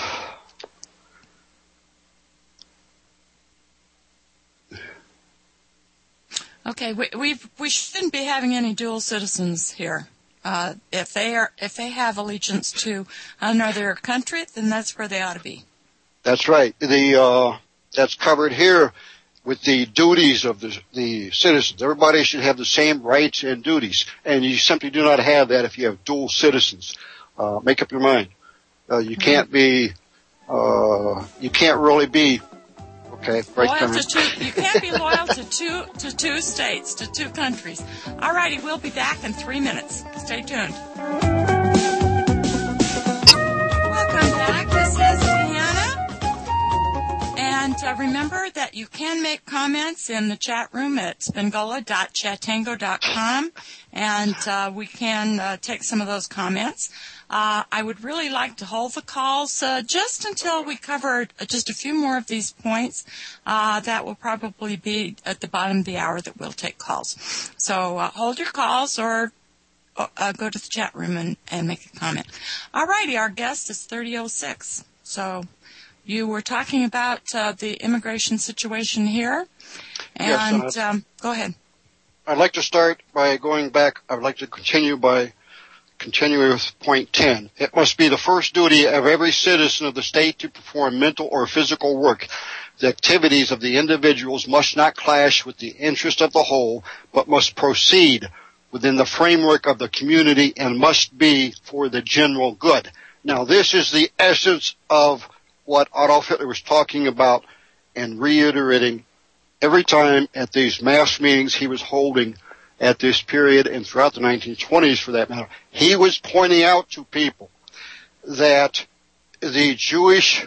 okay, we shouldn't be having any dual citizens here. If they have allegiance to another country, then that's where they ought to be. That's right. That's covered here with the duties of the citizens. Everybody should have the same rights and duties, and you simply do not have that if you have dual citizens. Make up your mind. You can't be. You can't really be. Okay, right. You can't be loyal to two states, to two countries. All righty, we'll be back in 3 minutes. Stay tuned. Welcome back. This is Deanna. And remember that you can make comments in the chat room at spangola.chatango.com, and we can take some of those comments. I would really like to hold the calls just until we cover just a few more of these points. That will probably be at the bottom of the hour that we'll take calls. So hold your calls or go to the chat room and make a comment. All righty, our guest is 3006. So you were talking about the immigration situation here. And yes, go ahead. I'd like to start by going back. I would like to continue with point 10. It must be the first duty of every citizen of the state to perform mental or physical work. The activities of the individuals must not clash with the interest of the whole, but must proceed within the framework of the community and must be for the general good. Now, this is the essence of what Adolf Hitler was talking about and reiterating every time at these mass meetings he was holding at this period and throughout the 1920s for that matter. He was pointing out to people that the Jewish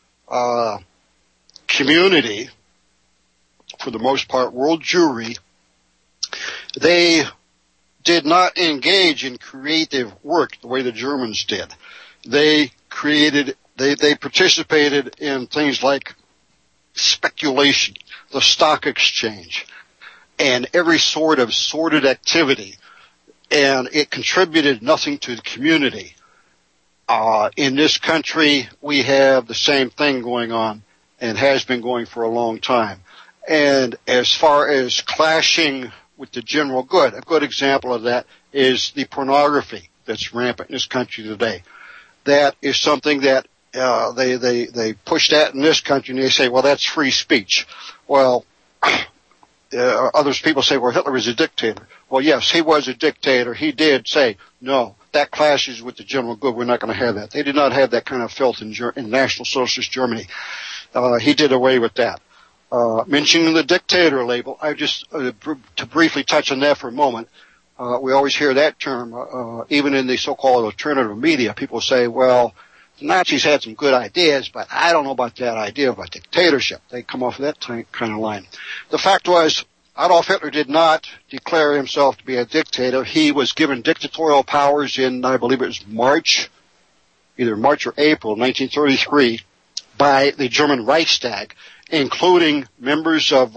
community, for the most part, world Jewry, they did not engage in creative work the way the Germans did. They participated in things like speculation, the stock exchange, and every sort of sordid activity, and it contributed nothing to the community. In this country, we have the same thing going on and has been going for a long time. And as far as clashing with the general good, a good example of that is the pornography that's rampant in this country today. That is something that they push that in this country, and they say, well, that's free speech. Well, people say, well, Hitler was a dictator. Well, yes, he was a dictator. He did say, no, that clashes with the general good. We're not going to have that. They did not have that kind of filth in National Socialist Germany. He did away with that. Mentioning the dictator label, I just, to briefly touch on that for a moment, we always hear that term, even in the so-called alternative media. People say, well, the Nazis had some good ideas, but I don't know about that idea of a dictatorship. They come off that kind of line. The fact was, Adolf Hitler did not declare himself to be a dictator. He was given dictatorial powers in, I believe it was either March or April 1933, by the German Reichstag, including members of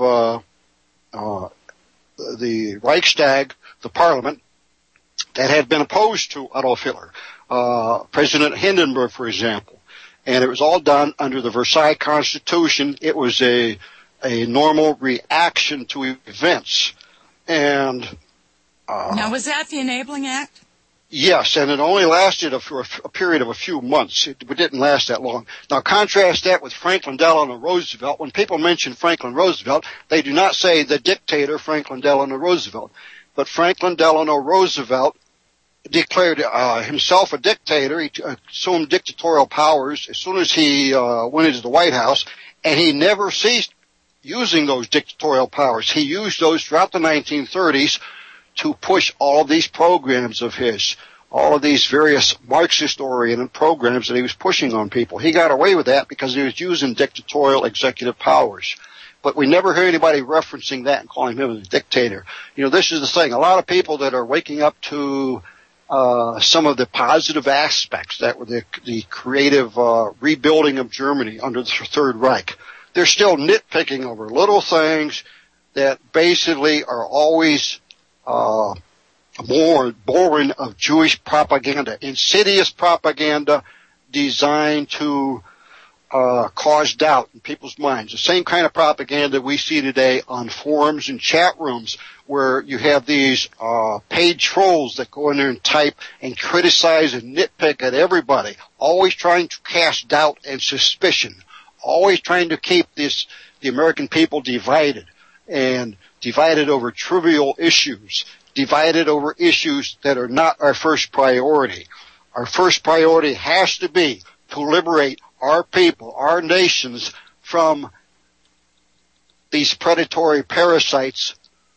the Reichstag, the parliament, that had been opposed to Adolf Hitler. President Hindenburg, for example. And it was all done under the Versailles Constitution. It was a normal reaction to events. And now, was that the Enabling Act? Yes, and it only lasted for a period of a few months. It didn't last that long. Now, contrast that with Franklin Delano Roosevelt. When people mention Franklin Roosevelt, they do not say the dictator Franklin Delano Roosevelt. But Franklin Delano Roosevelt declared himself a dictator. He assumed dictatorial powers as soon as he went into the White House, and he never ceased using those dictatorial powers. He used those throughout the 1930s to push all of these programs of his, all of these various Marxist-oriented programs that he was pushing on people. He got away with that because he was using dictatorial executive powers. But we never hear anybody referencing that and calling him a dictator. You know, this is the thing. A lot of people that are waking up to some of the positive aspects that were the creative rebuilding of Germany under the Third Reich, they're still nitpicking over little things that basically are always born of Jewish propaganda, insidious propaganda designed to cause doubt in people's minds. The same kind of propaganda we see today on forums and chat rooms where you have these paid trolls that go in there and type and criticize and nitpick at everybody, always trying to cast doubt and suspicion, always trying to keep the American people divided, and divided over trivial issues, divided over issues that are not our first priority. Our first priority has to be to liberate our people, our nations, from these predatory parasites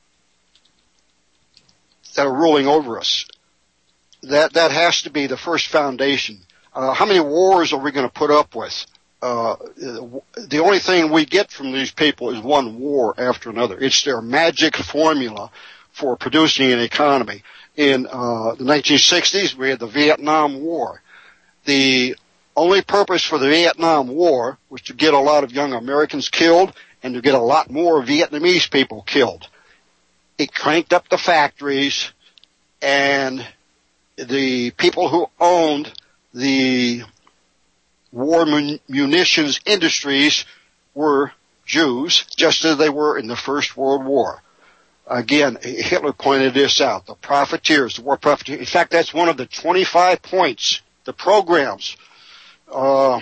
that are ruling over us. That has to be the first foundation. How many wars are we going to put up with? The only thing we get from these people is one war after another. It's their magic formula for producing an economy. In the 1960s, we had the Vietnam War. The only purpose for the Vietnam War was to get a lot of young Americans killed and to get a lot more Vietnamese people killed. It cranked up the factories, and the people who owned the war munitions industries were Jews, just as they were in the First World War. Again, Hitler pointed this out, the profiteers, the war profiteers. In fact, that's one of the 25 points, the programs, right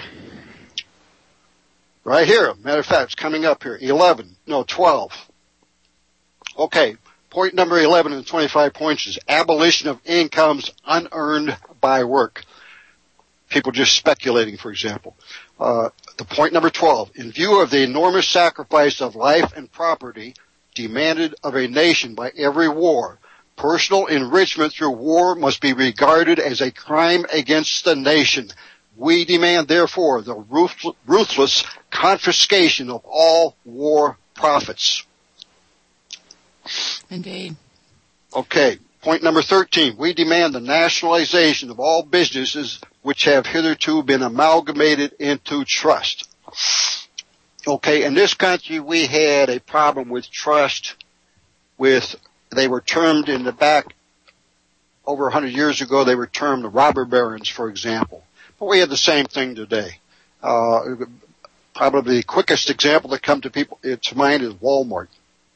here. Matter of fact, it's coming up here. 12. Okay, point number 11 in the 25 points is abolition of incomes unearned by work. People just speculating, for example. The point number 12, in view of the enormous sacrifice of life and property demanded of a nation by every war, personal enrichment through war must be regarded as a crime against the nation. We demand, therefore, the ruthless confiscation of all war profits. Indeed. Okay. Point number 13, we demand the nationalization of all businesses which have hitherto been amalgamated into trust. Okay, in this country we had a problem with trust they were termed in the back over 100 years ago, they were termed the robber barons, for example. But we have the same thing today. Probably the quickest example that comes to mind is Walmart.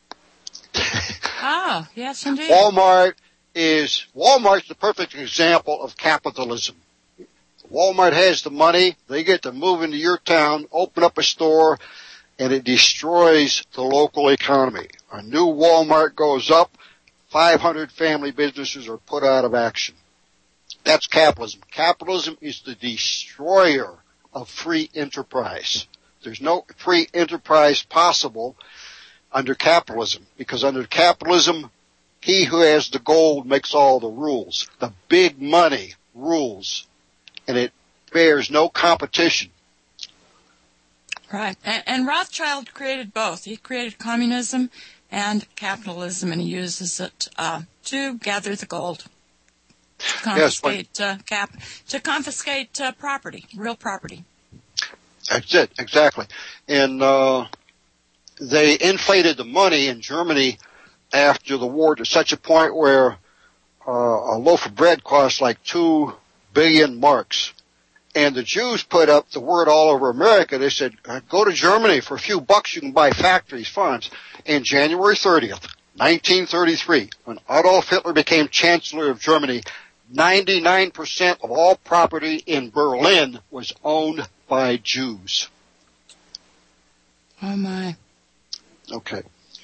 Oh, yes, indeed. Walmart's the perfect example of capitalism. Walmart has the money, they get to move into your town, open up a store, and it destroys the local economy. A new Walmart goes up, 500 family businesses are put out of action. That's capitalism. Capitalism is the destroyer of free enterprise. There's no free enterprise possible under capitalism, because under capitalism, he who has the gold makes all the rules. The big money rules, and it bears no competition. Right. And Rothschild created both. He created communism and capitalism, and he uses it to gather the gold, to confiscate property, real property. That's it, exactly. And they inflated the money in Germany after the war to such a point where a loaf of bread cost like 2 billion marks. And the Jews put up the word all over America. They said, go to Germany. For a few bucks you can buy factories, farms. And January 30th, 1933, when Adolf Hitler became Chancellor of Germany, 99% of all property in Berlin was owned by Jews. Oh, my. Okay.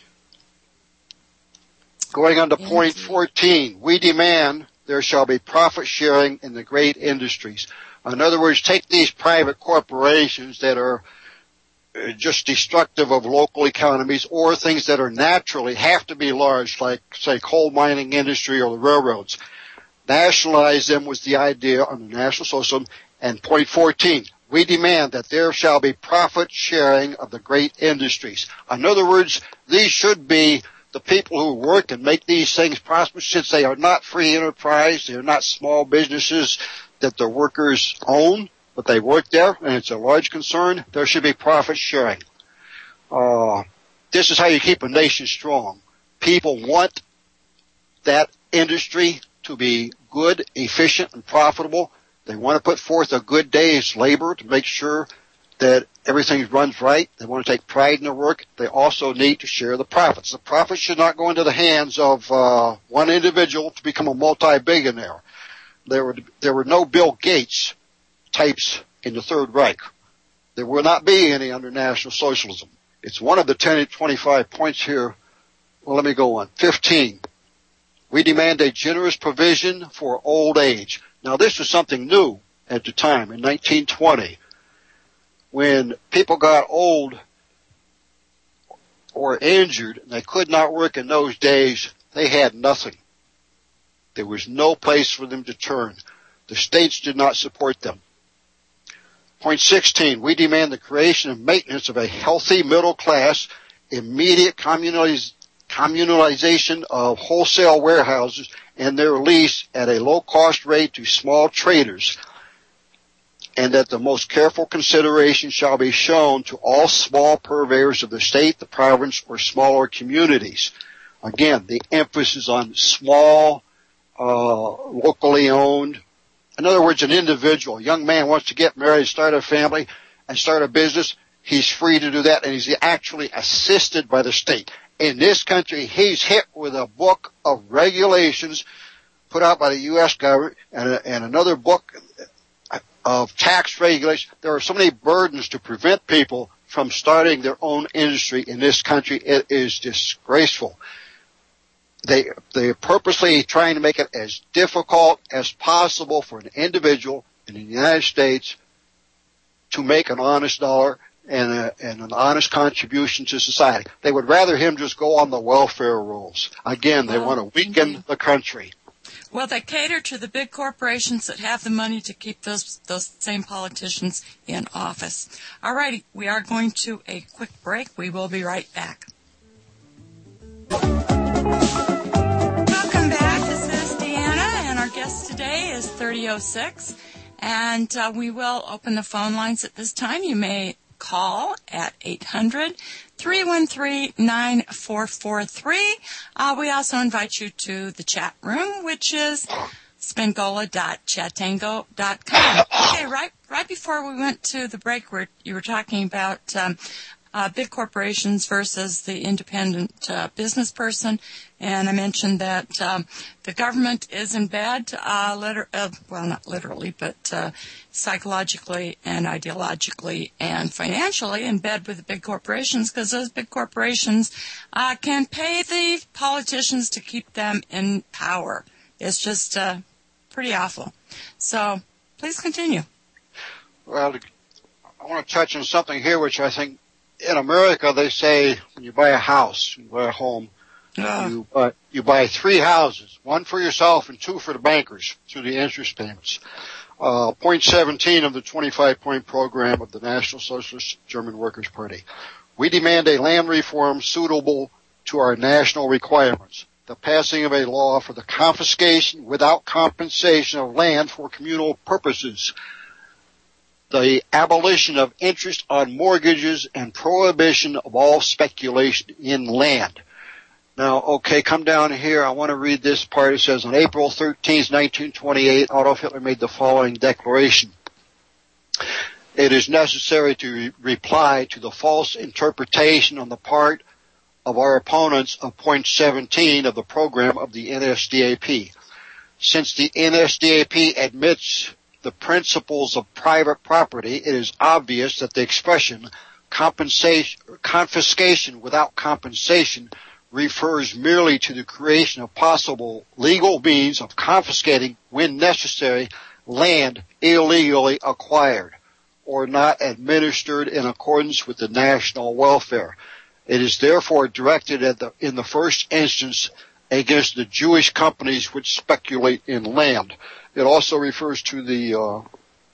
Going on to point 14, we demand there shall be profit sharing in the great industries. In other words, take these private corporations that are just destructive of local economies, or things that are naturally have to be large, like, say, coal mining industry or the railroads. Nationalize them was the idea under National Socialism. And point 14, we demand that there shall be profit sharing of the great industries. In other words, these should be the people who work and make these things prosperous, since they are not free enterprise, they are not small businesses that the workers own, but they work there, and it's a large concern. There should be profit sharing. This is how you keep a nation strong. People want that industry to be good, efficient, and profitable. They want to put forth a good day's labor to make sure that everything runs right. They want to take pride in their work. They also need to share the profits. The profits should not go into the hands of one individual to become a multi-billionaire. There were no Bill Gates types in the Third Reich. There will not be any under National Socialism. It's one of the 10 and 25 points here. Well, let me go on. 15. We demand a generous provision for old age. Now, this was something new at the time in 1920. When people got old or injured and they could not work in those days, they had nothing. There was no place for them to turn. The states did not support them. Point 16, we demand the creation and maintenance of a healthy middle class, immediate communalization of wholesale warehouses and their lease at a low cost rate to small traders, and that the most careful consideration shall be shown to all small purveyors of the state, the province, or smaller communities. Again, the emphasis on small, locally owned. In other words, an individual, a young man wants to get married, start a family, and start a business, he's free to do that, and he's actually assisted by the state. In this country, he's hit with a book of regulations put out by the U.S. government and another book of tax regulations. There are so many burdens to prevent people from starting their own industry in this country. It is disgraceful. They're purposely trying to make it as difficult as possible for an individual in the United States to make an honest dollar and an honest contribution to society. They would rather him just go on the welfare rolls. Again, they want to weaken the country. Well, they cater to the big corporations that have the money to keep those same politicians in office. All righty, we are going to a quick break. We will be right back. Welcome back. This is guest today is 3006, and we will open the phone lines at this time. You may call at 800-313-9443. We also invite you to the chat room, which is spangola.chatango.com. Okay, right before we went to the break, you were talking about big corporations versus the independent business person, and I mentioned that the government is in bed, well, not literally, but psychologically and ideologically and financially in bed with the big corporations, because those big corporations can pay the politicians to keep them in power. It's just pretty awful. So please continue. Well, I want to touch on something here which I think in America they say when you buy a house, you buy a home, you buy 3 houses, 1 for yourself and 2 for the bankers through the interest payments. Point 17 of the 25-point program of the National Socialist German Workers' Party. We demand a land reform suitable to our national requirements. The passing of a law for the confiscation without compensation of land for communal purposes. The abolition of interest on mortgages and prohibition of all speculation in land. Now, okay, come down here. I want to read this part. It says, on April 13th, 1928, Adolf Hitler made the following declaration. It is necessary to reply to the false interpretation on the part of our opponents of point 17 of the program of the NSDAP. Since the NSDAP admits the principles of private property, it is obvious that the expression confiscation without compensation refers merely to the creation of possible legal means of confiscating, when necessary, land illegally acquired or not administered in accordance with the national welfare. It is therefore directed in the first instance against the Jewish companies which speculate in land. It also refers to the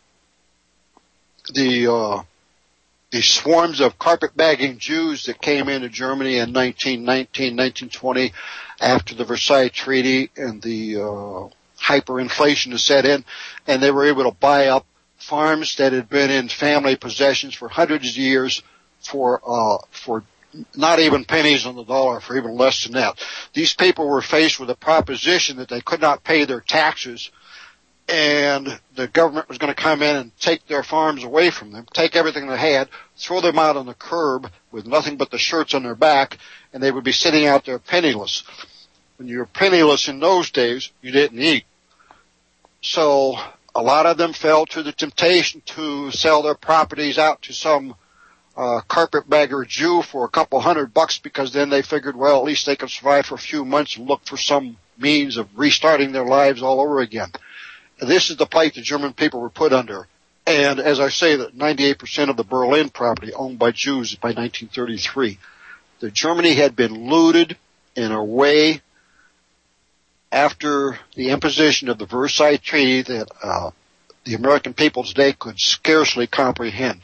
swarms of carpetbagging Jews that came into Germany in 1919, 1920 after the Versailles Treaty and the hyperinflation has set in, and they were able to buy up farms that had been in family possessions for hundreds of years for not even pennies on the dollar, for even less than that. These people were faced with a proposition that they could not pay their taxes, and the government was going to come in and take their farms away from them, take everything they had, throw them out on the curb with nothing but the shirts on their back, and they would be sitting out there penniless. When you were penniless in those days, you didn't eat. So a lot of them fell to the temptation to sell their properties out to some carpetbagger Jew for a couple $100, because then they figured, well, at least they could survive for a few months and look for some means of restarting their lives all over again. This is the plight the German people were put under. And as I say, that 98% of the Berlin property owned by Jews by 1933. Germany had been looted in a way after the imposition of the Versailles Treaty that the American people today could scarcely comprehend.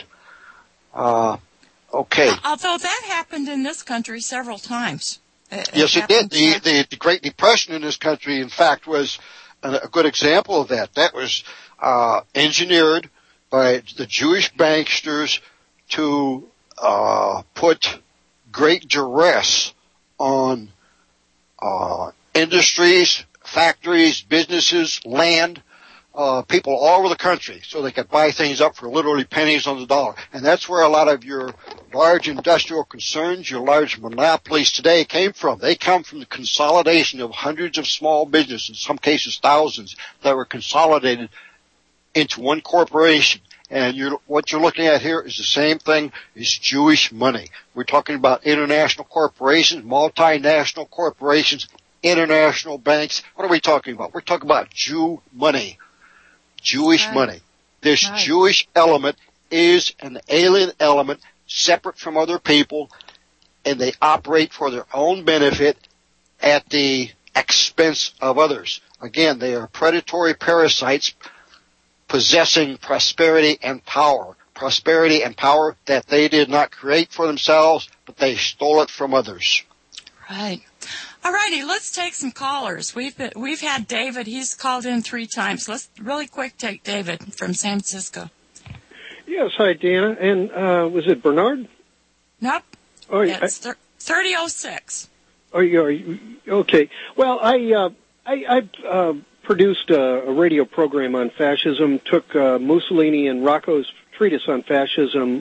Okay. Although that happened in this country several times. Yes, it did. The Great Depression in this country, in fact, was a good example of that. That was engineered by the Jewish banksters to put great duress on industries, factories, businesses, land, people all over the country, so they could buy things up for literally pennies on the dollar. And that's where a lot of your large industrial concerns, your large monopolies today came from. They come from the consolidation of hundreds of small businesses, in some cases thousands, that were consolidated into one corporation. And what you're looking at here is the same thing as Jewish money. We're talking about international corporations, multinational corporations, international banks. What are we talking about? We're talking about Jew money. Jewish money. This Jewish element is an alien element separate from other people, and they operate for their own benefit at the expense of others. Again, they are predatory parasites possessing prosperity and power that they did not create for themselves, but they stole it from others. Right. All righty, let's take some callers. We've had David. He's called in 3 times. Let's really quick take David from San Francisco. Yes, hi, Deanna. And was it Bernard? Nope. Oh, it's 3006. Oh, you okay? Well, I produced a radio program on fascism. Took Mussolini and Rocco's treatise on fascism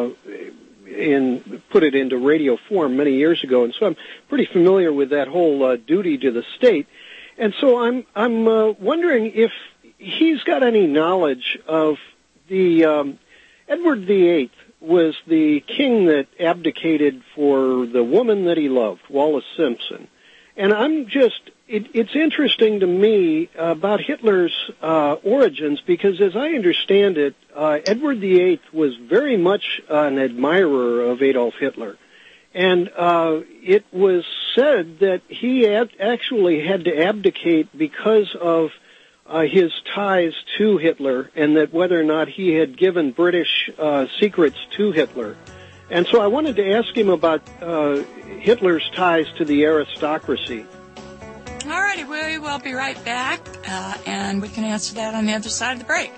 and put it into radio form many years ago, and so I'm pretty familiar with that whole duty to the state. And so I'm wondering if he's got any knowledge of the Edward VIII was the king that abdicated for the woman that he loved, Wallis Simpson. And I'm just, it's interesting to me about Hitler's origins, because as I understand it, Edward VIII was very much an admirer of Adolf Hitler. And it was said that he actually had to abdicate because of his ties to Hitler, and that whether or not he had given British secrets to Hitler. And so I wanted to ask him about Hitler's ties to the aristocracy. All righty, we will be right back, and we can answer that on the other side of the break.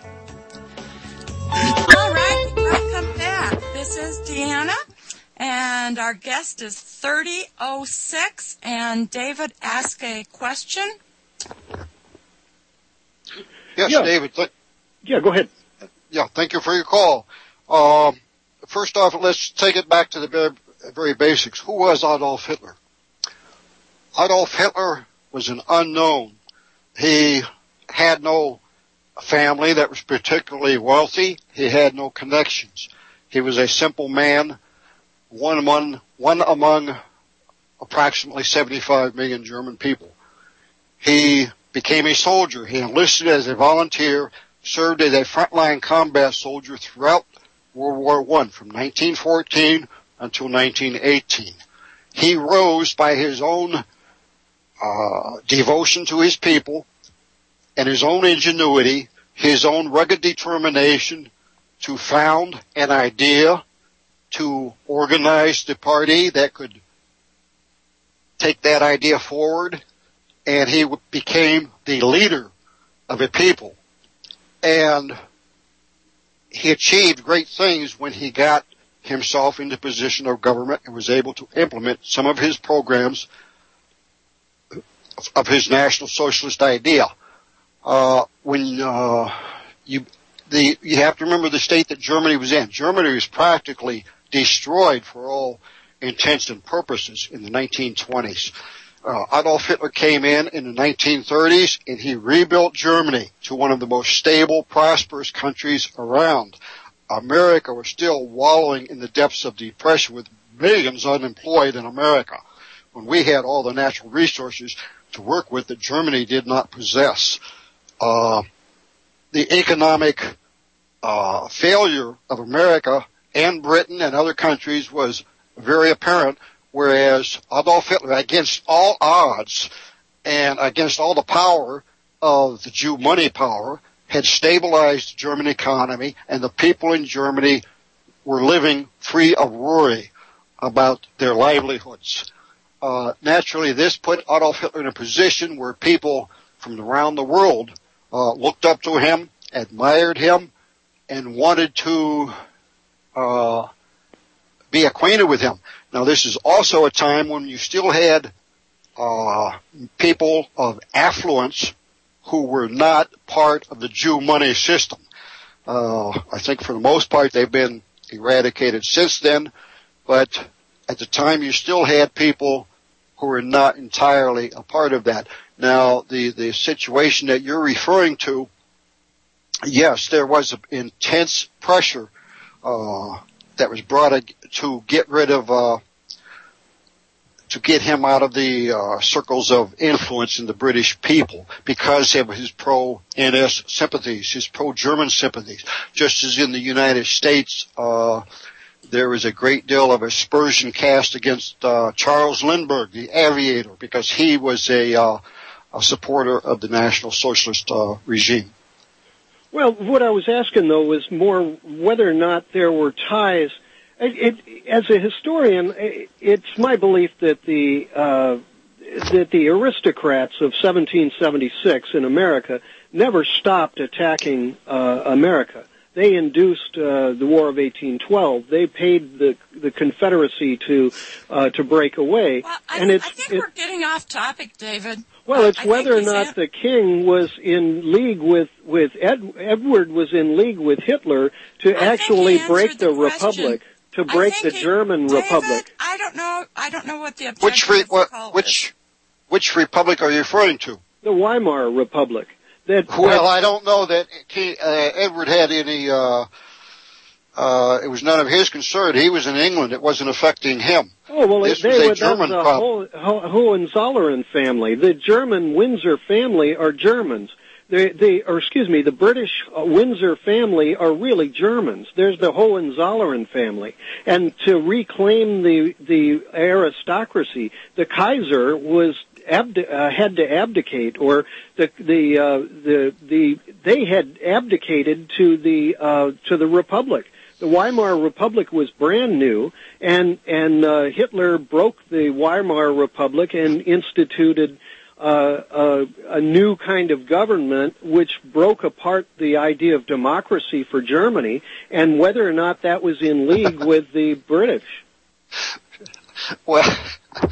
All right, welcome back. This is Deanna, and our guest is 3006, and David asked a question. Yes, yeah. David. Yeah, go ahead. Yeah, thank you for your call. First off, let's take it back to the very basics. Who was Adolf Hitler? Adolf Hitler was an unknown. He had no family that was particularly wealthy. He had no connections. He was a simple man, one among approximately 75 million German people. He became a soldier. He enlisted as a volunteer, served as a frontline combat soldier throughout World War I from 1914 until 1918. He rose by his own devotion to his people and his own ingenuity, his own rugged determination to found an idea, to organize the party that could take that idea forward, and he became the leader of a people. And he achieved great things when he got himself into position of government and was able to implement some of his programs of his National Socialist idea. You have to remember the state that Germany was in. Germany was practically destroyed for all intents and purposes in the 1920s. Adolf Hitler came in the 1930s, and he rebuilt Germany to one of the most stable, prosperous countries around. America was still wallowing in the depths of depression with millions unemployed in America, when we had all the natural resources to work with that Germany did not possess. The economic failure of America and Britain and other countries was very apparent, whereas Adolf Hitler, against all odds and against all the power of the Jew money power, had stabilized the German economy, and the people in Germany were living free of worry about their livelihoods. Naturally, this put Adolf Hitler in a position where people from around the world looked up to him, admired him, and wanted to be acquainted with him. Now, this is also a time when you still had people of affluence who were not part of the Jew money system. I think for the most part they've been eradicated since then, but at the time you still had people who were not entirely a part of that. Now, the situation that you're referring to, yes, there was intense pressure that was brought to get rid of to get him out of the circles of influence in the British people because of his pro-NS sympathies, his pro-German sympathies. Just as in the United States, there was a great deal of aspersion cast against Charles Lindbergh, the aviator, because he was a supporter of the National Socialist regime. Well, what I was asking, though, was more whether or not there were ties. As a historian, it's my belief that that the aristocrats of 1776 in America never stopped attacking America. They induced the War of 1812. They paid the Confederacy to break away. Well, I think we're getting off topic, David. Well, it's whether or not the king was in league with Edward was in league with Hitler to actually break the Republic, to break the German Republic. I don't know what the objection is. Which republic are you referring to? The Weimar Republic. Well, I don't know that Edward had any, it was none of his concern. He was in England. It wasn't affecting him. Oh, well, this was a German problem. Hohenzollern family. The German Windsor family are Germans. The British Windsor family are really Germans. There's the Hohenzollern family. And to reclaim the aristocracy, the Kaiser had to abdicate, or they had abdicated to the Republic. The Weimar Republic was brand new, and Hitler broke the Weimar Republic and instituted a new kind of government which broke apart the idea of democracy for Germany, and whether or not that was in league with the British. Well,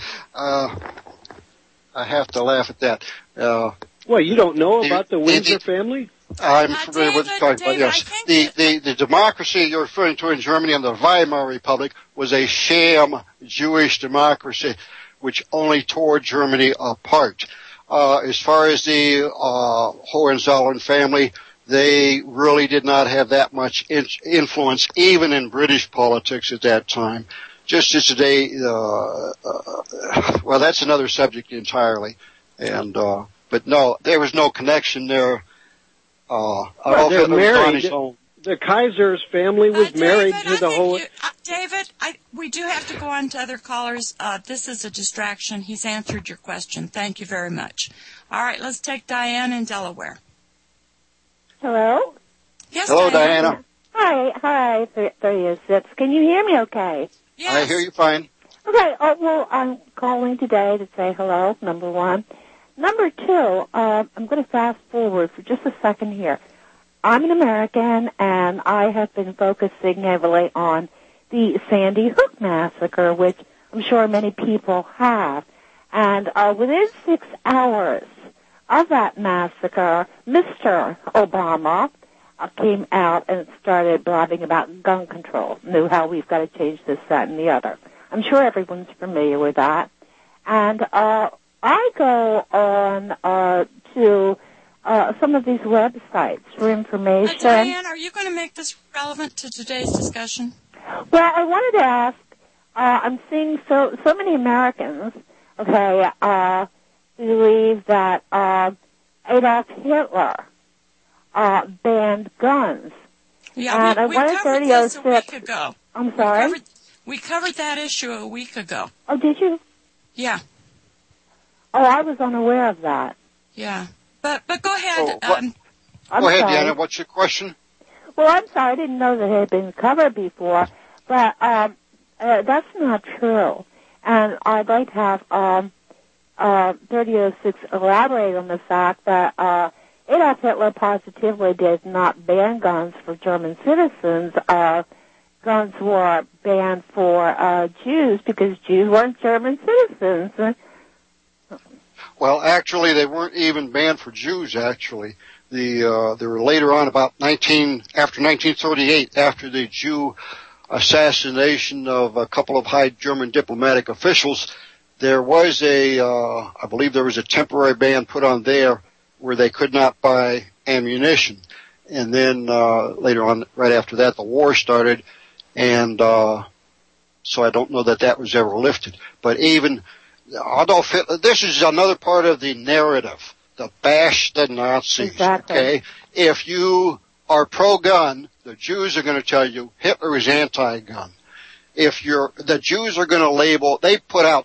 I have to laugh at that. Well, you don't know about the Windsor family? I'm familiar with what you're talking about, yes. The democracy you're referring to in Germany and the Weimar Republic was a sham Jewish democracy which only tore Germany apart. As far as the Hohenzollern family, they really did not have that much influence, even in British politics at that time. Just as today, well, that's another subject entirely. And but no, there was no connection there. They're married. The Kaiser's family was married to the whole. David, we do have to go on to other callers. This is a distraction. He's answered your question. Thank you very much. All right, let's take Diane in Delaware. Hello? Yes, hello, Diana. Hi, 36. Can you hear me okay? Yes. I hear you fine. Okay, well, I'm calling today to say hello, number one. Number two, I'm going to fast forward for just a second here. I'm an American, and I have been focusing heavily on the Sandy Hook massacre, which I'm sure many people have. And within 6 hours of that massacre, Mr. Obama came out and started blabbing about gun control, knew how we've got to change this, that, and the other. I'm sure everyone's familiar with that. And I go on to some of these websites for information. Diane, are you going to make this relevant to today's discussion? Well, I wanted to ask, I'm seeing so many Americans, believe that Adolf Hitler banned guns. Yeah, and we covered this a week ago. I'm sorry? We covered that issue a week ago. Oh, did you? Yeah. Oh, I was unaware of that. Yeah. But go ahead. Go ahead, Diana. What's your question? Well, I'm sorry. I didn't know that it had been covered before. But that's not true. And I'd like to have 3006 elaborate on the fact that Adolf Hitler positively did not ban guns for German citizens. Guns were banned for Jews because Jews weren't German citizens. Well, actually, they weren't even banned for Jews, actually. They were later on, after 1938, after the Jew assassination of a couple of high German diplomatic officials, there was I believe there was a temporary ban put on there where they could not buy ammunition. And then, later on, right after that, the war started, and, so I don't know that was ever lifted. But even Adolf Hitler, this is another part of the narrative, the bash the Nazis. Exactly. Okay? If you are pro-gun, the Jews are going to tell you Hitler is anti-gun. The Jews are going to label, they put out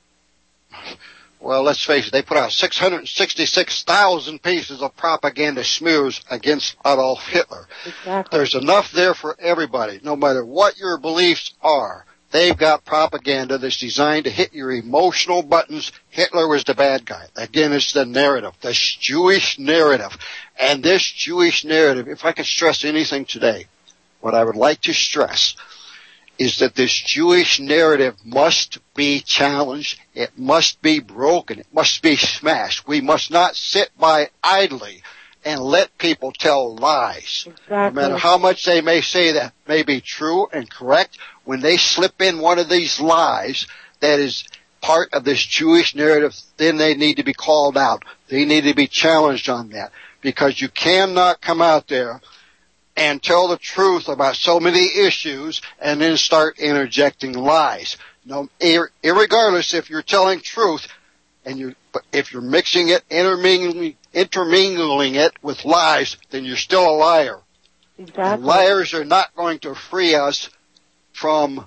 let's face it, they put out 666,000 pieces of propaganda smears against Adolf Hitler. Exactly. There's enough there for everybody, no matter what your beliefs are. they've got propaganda that's designed to hit your emotional buttons. Hitler was the bad guy. Again, it's the narrative, this Jewish narrative. And this Jewish narrative, if I could stress anything today, what I would like to stress is that this Jewish narrative must be challenged. It must be broken. It must be smashed. We must not sit by idly and let people tell lies. Exactly. No matter how much they may say that may be true and correct, when they slip in one of these lies that is part of this Jewish narrative, then they need to be called out. They need to be challenged on that, because you cannot come out there and tell the truth about so many issues and then start interjecting lies. No, irregardless if you're telling truth and if you're mixing it, intermingling it with lies, then you're still a liar. Exactly. And liars are not going to free us from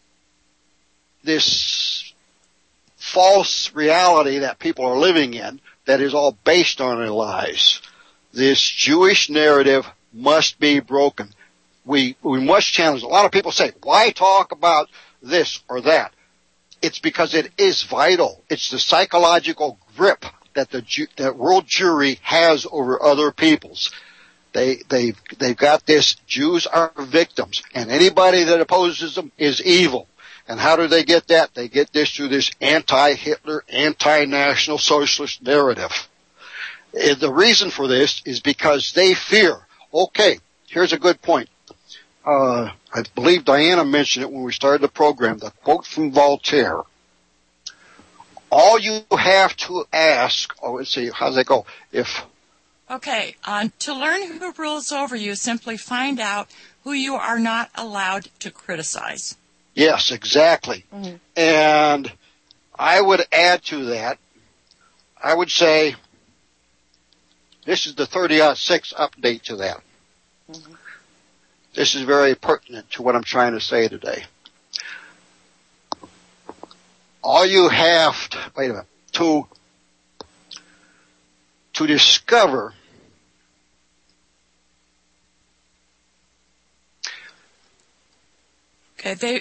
this false reality that people are living in that is all based on lies. This Jewish narrative must be broken. We must challenge. A lot of people say, why talk about this or that? It's because it is vital. It's the psychological grip that that world Jewry has over other peoples. They've got this, Jews are victims, and anybody that opposes them is evil. And how do they get that? They get this through this anti-Hitler, anti-National Socialist narrative. The reason for this is because they fear. Okay, here's a good point. I believe Diana mentioned it when we started the program, the quote from Voltaire. All you have to ask, let's see, how does that go? Okay, to learn who rules over you, simply find out who you are not allowed to criticize. Yes, exactly. Mm-hmm. And I would add to that, I would say, this is the 30-06 update to that. Mm-hmm. This is very pertinent to what I'm trying to say today. All you have to, to discover okay,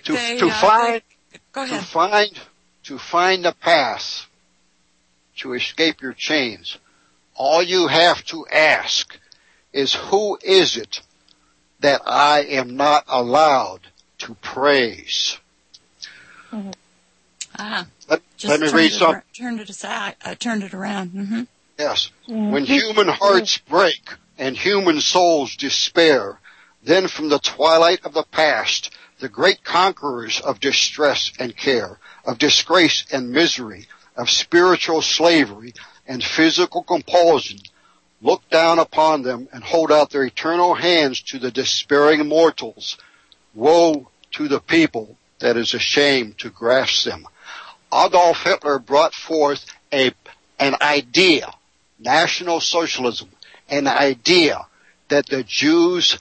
to find the path to escape your chains. All you have to ask is, who is it that I am not allowed to praise? Mm-hmm. Let me read something. Turned it around. Mm-hmm. Yes. Mm-hmm. When human hearts break and human souls despair, then from the twilight of the past, the great conquerors of distress and care, of disgrace and misery, of spiritual slavery and physical compulsion, look down upon them and hold out their eternal hands to the despairing mortals. Woe to the people that is ashamed to grasp them. Adolf Hitler brought forth an idea, National Socialism, an idea that the Jews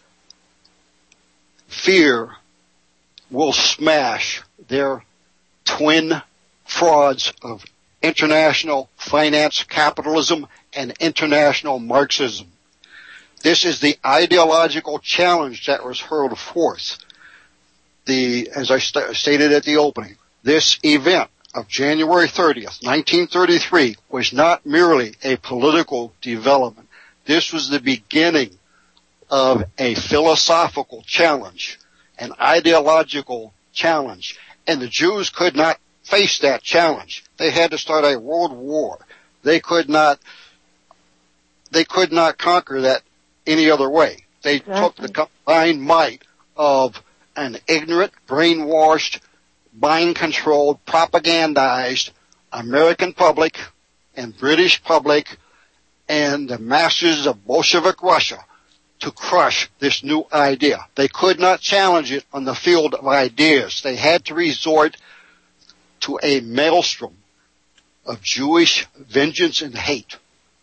fear will smash their twin frauds of international finance capitalism and international Marxism. This is the ideological challenge that was hurled forth. As I stated at the opening, this event of January 30th, 1933 was not merely a political development. This was the beginning of a philosophical challenge, an ideological challenge, and the Jews could not face that challenge. They had to start a world war. They could not conquer that any other way. They took the combined might of an ignorant, brainwashed, mind-controlled, propagandized American public and British public and the masses of Bolshevik Russia to crush this new idea. They could not challenge it on the field of ideas. They had to resort to a maelstrom of Jewish vengeance and hate.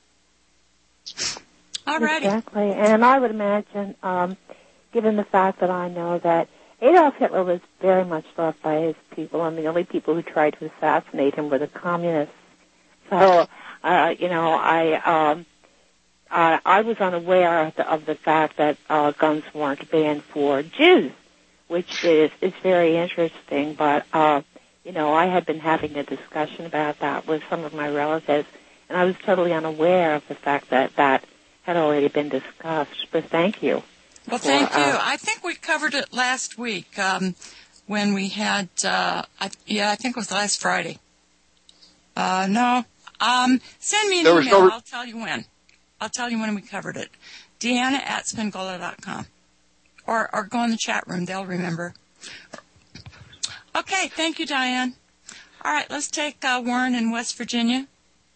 Alrighty. Exactly. And I would imagine, given the fact that I know that Adolf Hitler was very much loved by his people, and the only people who tried to assassinate him were the communists. So, I was unaware of the fact that guns weren't banned for Jews. which is very interesting. But, I had been having a discussion about that with some of my relatives, and I was totally unaware of the fact that that had already been discussed. But thank you. Well, thank you. I think we covered it last week when we had, I think it was last Friday. No. Send me an email. I'll tell you when. I'll tell you when we covered it. Deanna@Spingola.com. Or go in the chat room. They'll remember. Okay. Thank you, Diane. All right. Let's take Warren in West Virginia.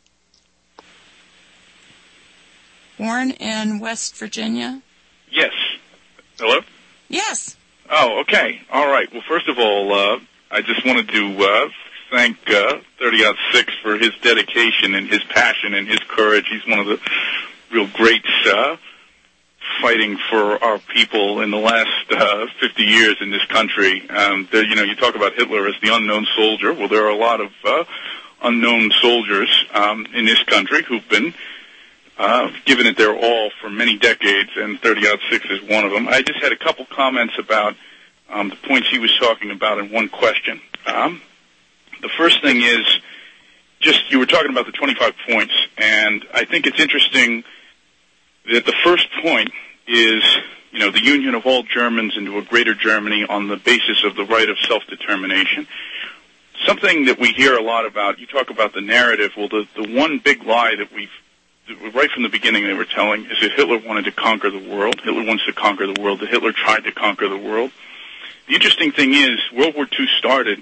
Warren in West Virginia. Yes. Hello? Yes. Oh, okay. All right. Well, first of all, I just wanted to thank 30-06 for his dedication and his passion and his courage. He's one of the real greats fighting for our people in the last 50 years in this country. You talk about Hitler as the unknown soldier. Well, there are a lot of unknown soldiers in this country who've been given it their all for many decades, and 30-06 is one of them. I just had a couple comments about the points he was talking about in one question. The first thing is, you were talking about the 25 points, and I think it's interesting that the first point is, the union of all Germans into a greater Germany on the basis of the right of self-determination. Something that we hear a lot about, you talk about the narrative, well, the one big lie that right from the beginning they were telling is that Hitler wanted to conquer the world. Hitler wants to conquer the world. That Hitler tried to conquer the world. The interesting thing is, World War II started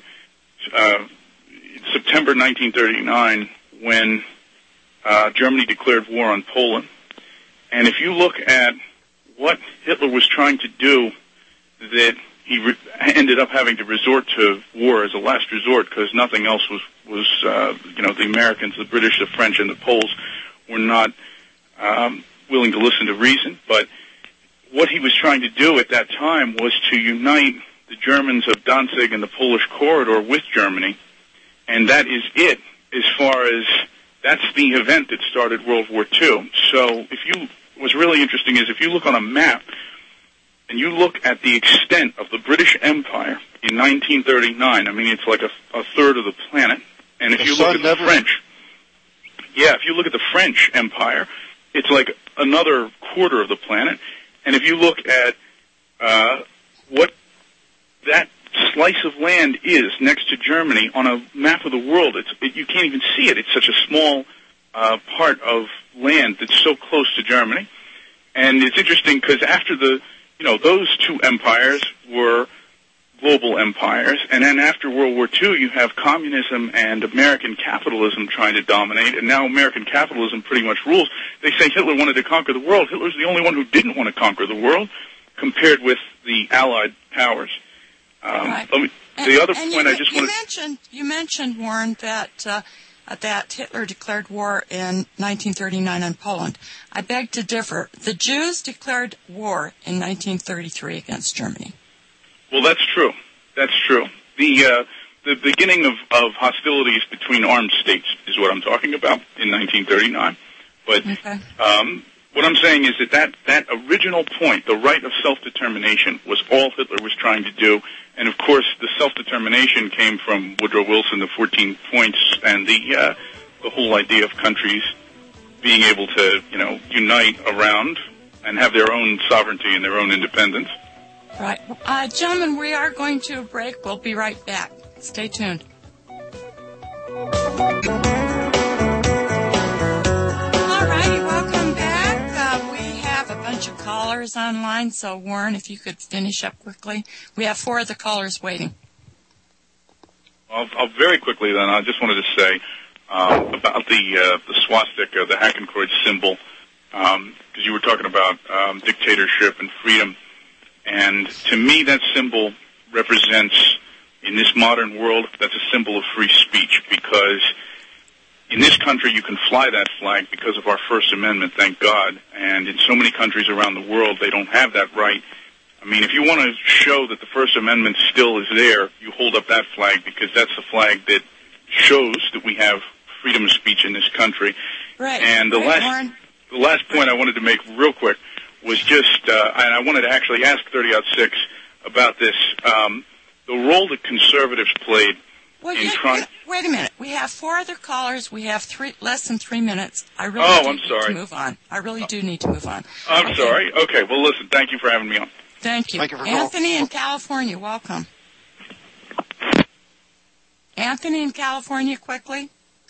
September 1939 when Germany declared war on Poland. And if you look at what Hitler was trying to do, that he ended up having to resort to war as a last resort because nothing else was the Americans, the British, the French, and the Poles were not willing to listen to reason. But what he was trying to do at that time was to unite the Germans of Danzig and the Polish corridor with Germany, and that is it as far as that's the event that started World War II. So what's really interesting is if you look on a map and you look at the extent of the British Empire in 1939, I mean, it's like a third of the planet. And if you look at the French, if you look at the French Empire, it's like another quarter of the planet. And if you look at what that slice of land is next to Germany on a map of the world, you can't even see it. It's such a small part of land that's so close to Germany. And it's interesting because after those two empires were global empires, and then after World War II, you have communism and American capitalism trying to dominate, and now American capitalism pretty much rules. They say Hitler wanted to conquer the world. Hitler's the only one who didn't want to conquer the world, compared with the Allied powers. Right. The other point I just wanted... You mentioned, Warren, that Hitler declared war in 1939 on Poland. I beg to differ. The Jews declared war in 1933 against Germany. Well, that's true. That's true. The beginning of hostilities between armed states is what I'm talking about in 1939. But okay. What I'm saying is that original point, the right of self-determination, was all Hitler was trying to do. And, of course, the self-determination came from Woodrow Wilson, the 14 points, and the whole idea of countries being able to, unite around and have their own sovereignty and their own independence. Right. Gentlemen, we are going to a break. We'll be right back. Stay tuned. All righty, welcome back. We have a bunch of callers online, so Warren, if you could finish up quickly. We have 4 of the callers waiting. I'll very quickly then. I just wanted to say about the swastika, the Hakenkreuz symbol, because you were talking about dictatorship and freedom. And to me, that symbol represents, in this modern world, that's a symbol of free speech, because in this country you can fly that flag because of our First Amendment, thank God. And in so many countries around the world, they don't have that right. I mean, if you want to show that the First Amendment still is there, you hold up that flag, because that's the flag that shows that we have freedom of speech in this country. Right. And the last point I wanted to make real quick was just, and I wanted to actually ask 30-06 about this. The role that conservatives played in trying... Wait a minute. We have 4 other callers. We have less than 3 minutes. I really need to move on. I really do need to move on. I'm sorry. Okay, well, listen, thank you for having me on. Thank you. Thank you for Anthony in California, welcome. Anthony in California, quickly.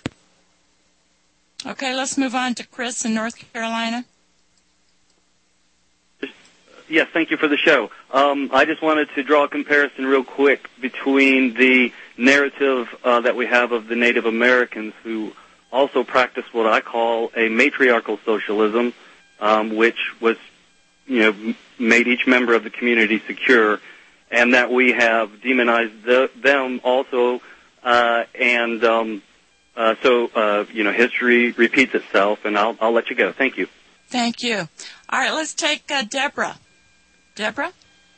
Okay, let's move on to Chris in North Carolina. Yes, thank you for the show. I just wanted to draw a comparison real quick between the narrative that we have of the Native Americans who also practice what I call a matriarchal socialism, which was, made each member of the community secure, and that we have demonized them also, so history repeats itself, and I'll let you go. Thank you. Thank you. All right, let's take Deborah. Deborah?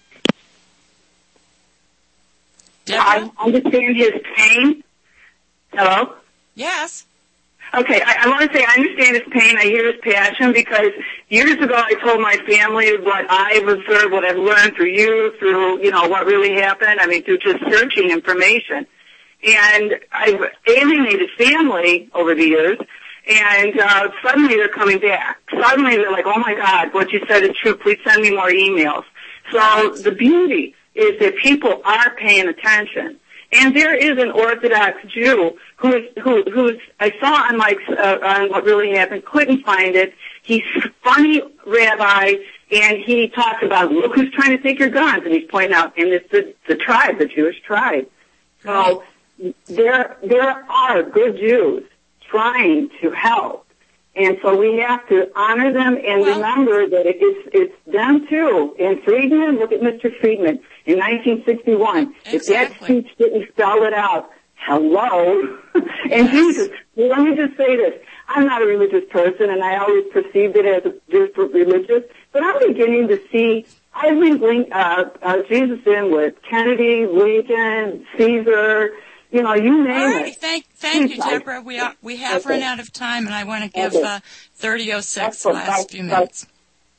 I understand his pain. Hello? Yes. Okay, I want to say I understand his pain. I hear his passion because years ago I told my family what I've observed, what I've learned through you, through, what really happened. I mean, through just searching information. And I've alienated family over the years. And suddenly they're coming back. Suddenly they're like, oh, my God, what you said is true. Please send me more emails. So the beauty is that people are paying attention. And there is an Orthodox Jew who's I saw on What Really Happened, couldn't find it. He's a funny rabbi, and he talks about, look who's trying to take your guns. And he's pointing out, and it's the tribe, the Jewish tribe. So there are good Jews trying to help. And so we have to honor them and remember that it's them too. And Friedman, look at Mr. Friedman in 1961. Exactly. If that speech didn't spell it out, hello. And Jesus, let me just say this. I'm not a religious person, and I always perceived it as just religious, but I'm beginning to see, I've been Jesus in with Kennedy, Lincoln, Caesar, you name it. All right, thank you, Deborah. We have run out of time, and I want to give 30:06 the last few minutes.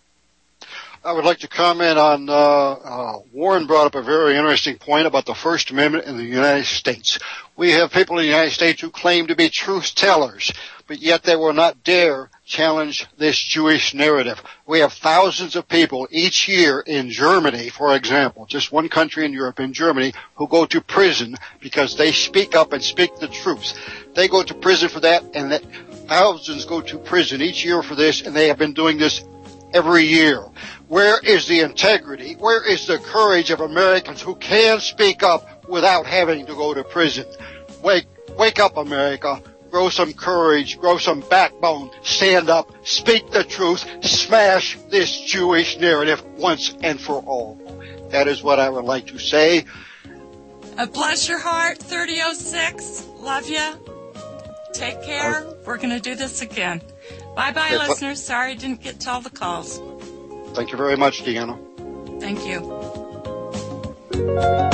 I would like to comment on, Warren brought up a very interesting point about the First Amendment in the United States. We have people in the United States who claim to be truth tellers, but yet they will not dare challenge this Jewish narrative. We have thousands of people each year in Germany, for example, just one country in Europe, in Germany, who go to prison because they speak up and speak the truth. They go to prison for that, and thousands go to prison each year for this, and they have been doing this every year. Where is the integrity? Where is the courage of Americans who can speak up without having to go to prison? Wake up, America. Grow some courage. Grow some backbone. Stand up. Speak the truth. Smash this Jewish narrative once and for all. That is what I would like to say. Bless your heart, 30:06. Love you. Take care. We're going to do this again. Bye-bye, listeners. Sorry I didn't get to all the calls. Thank you very much, Deanna. Thank you.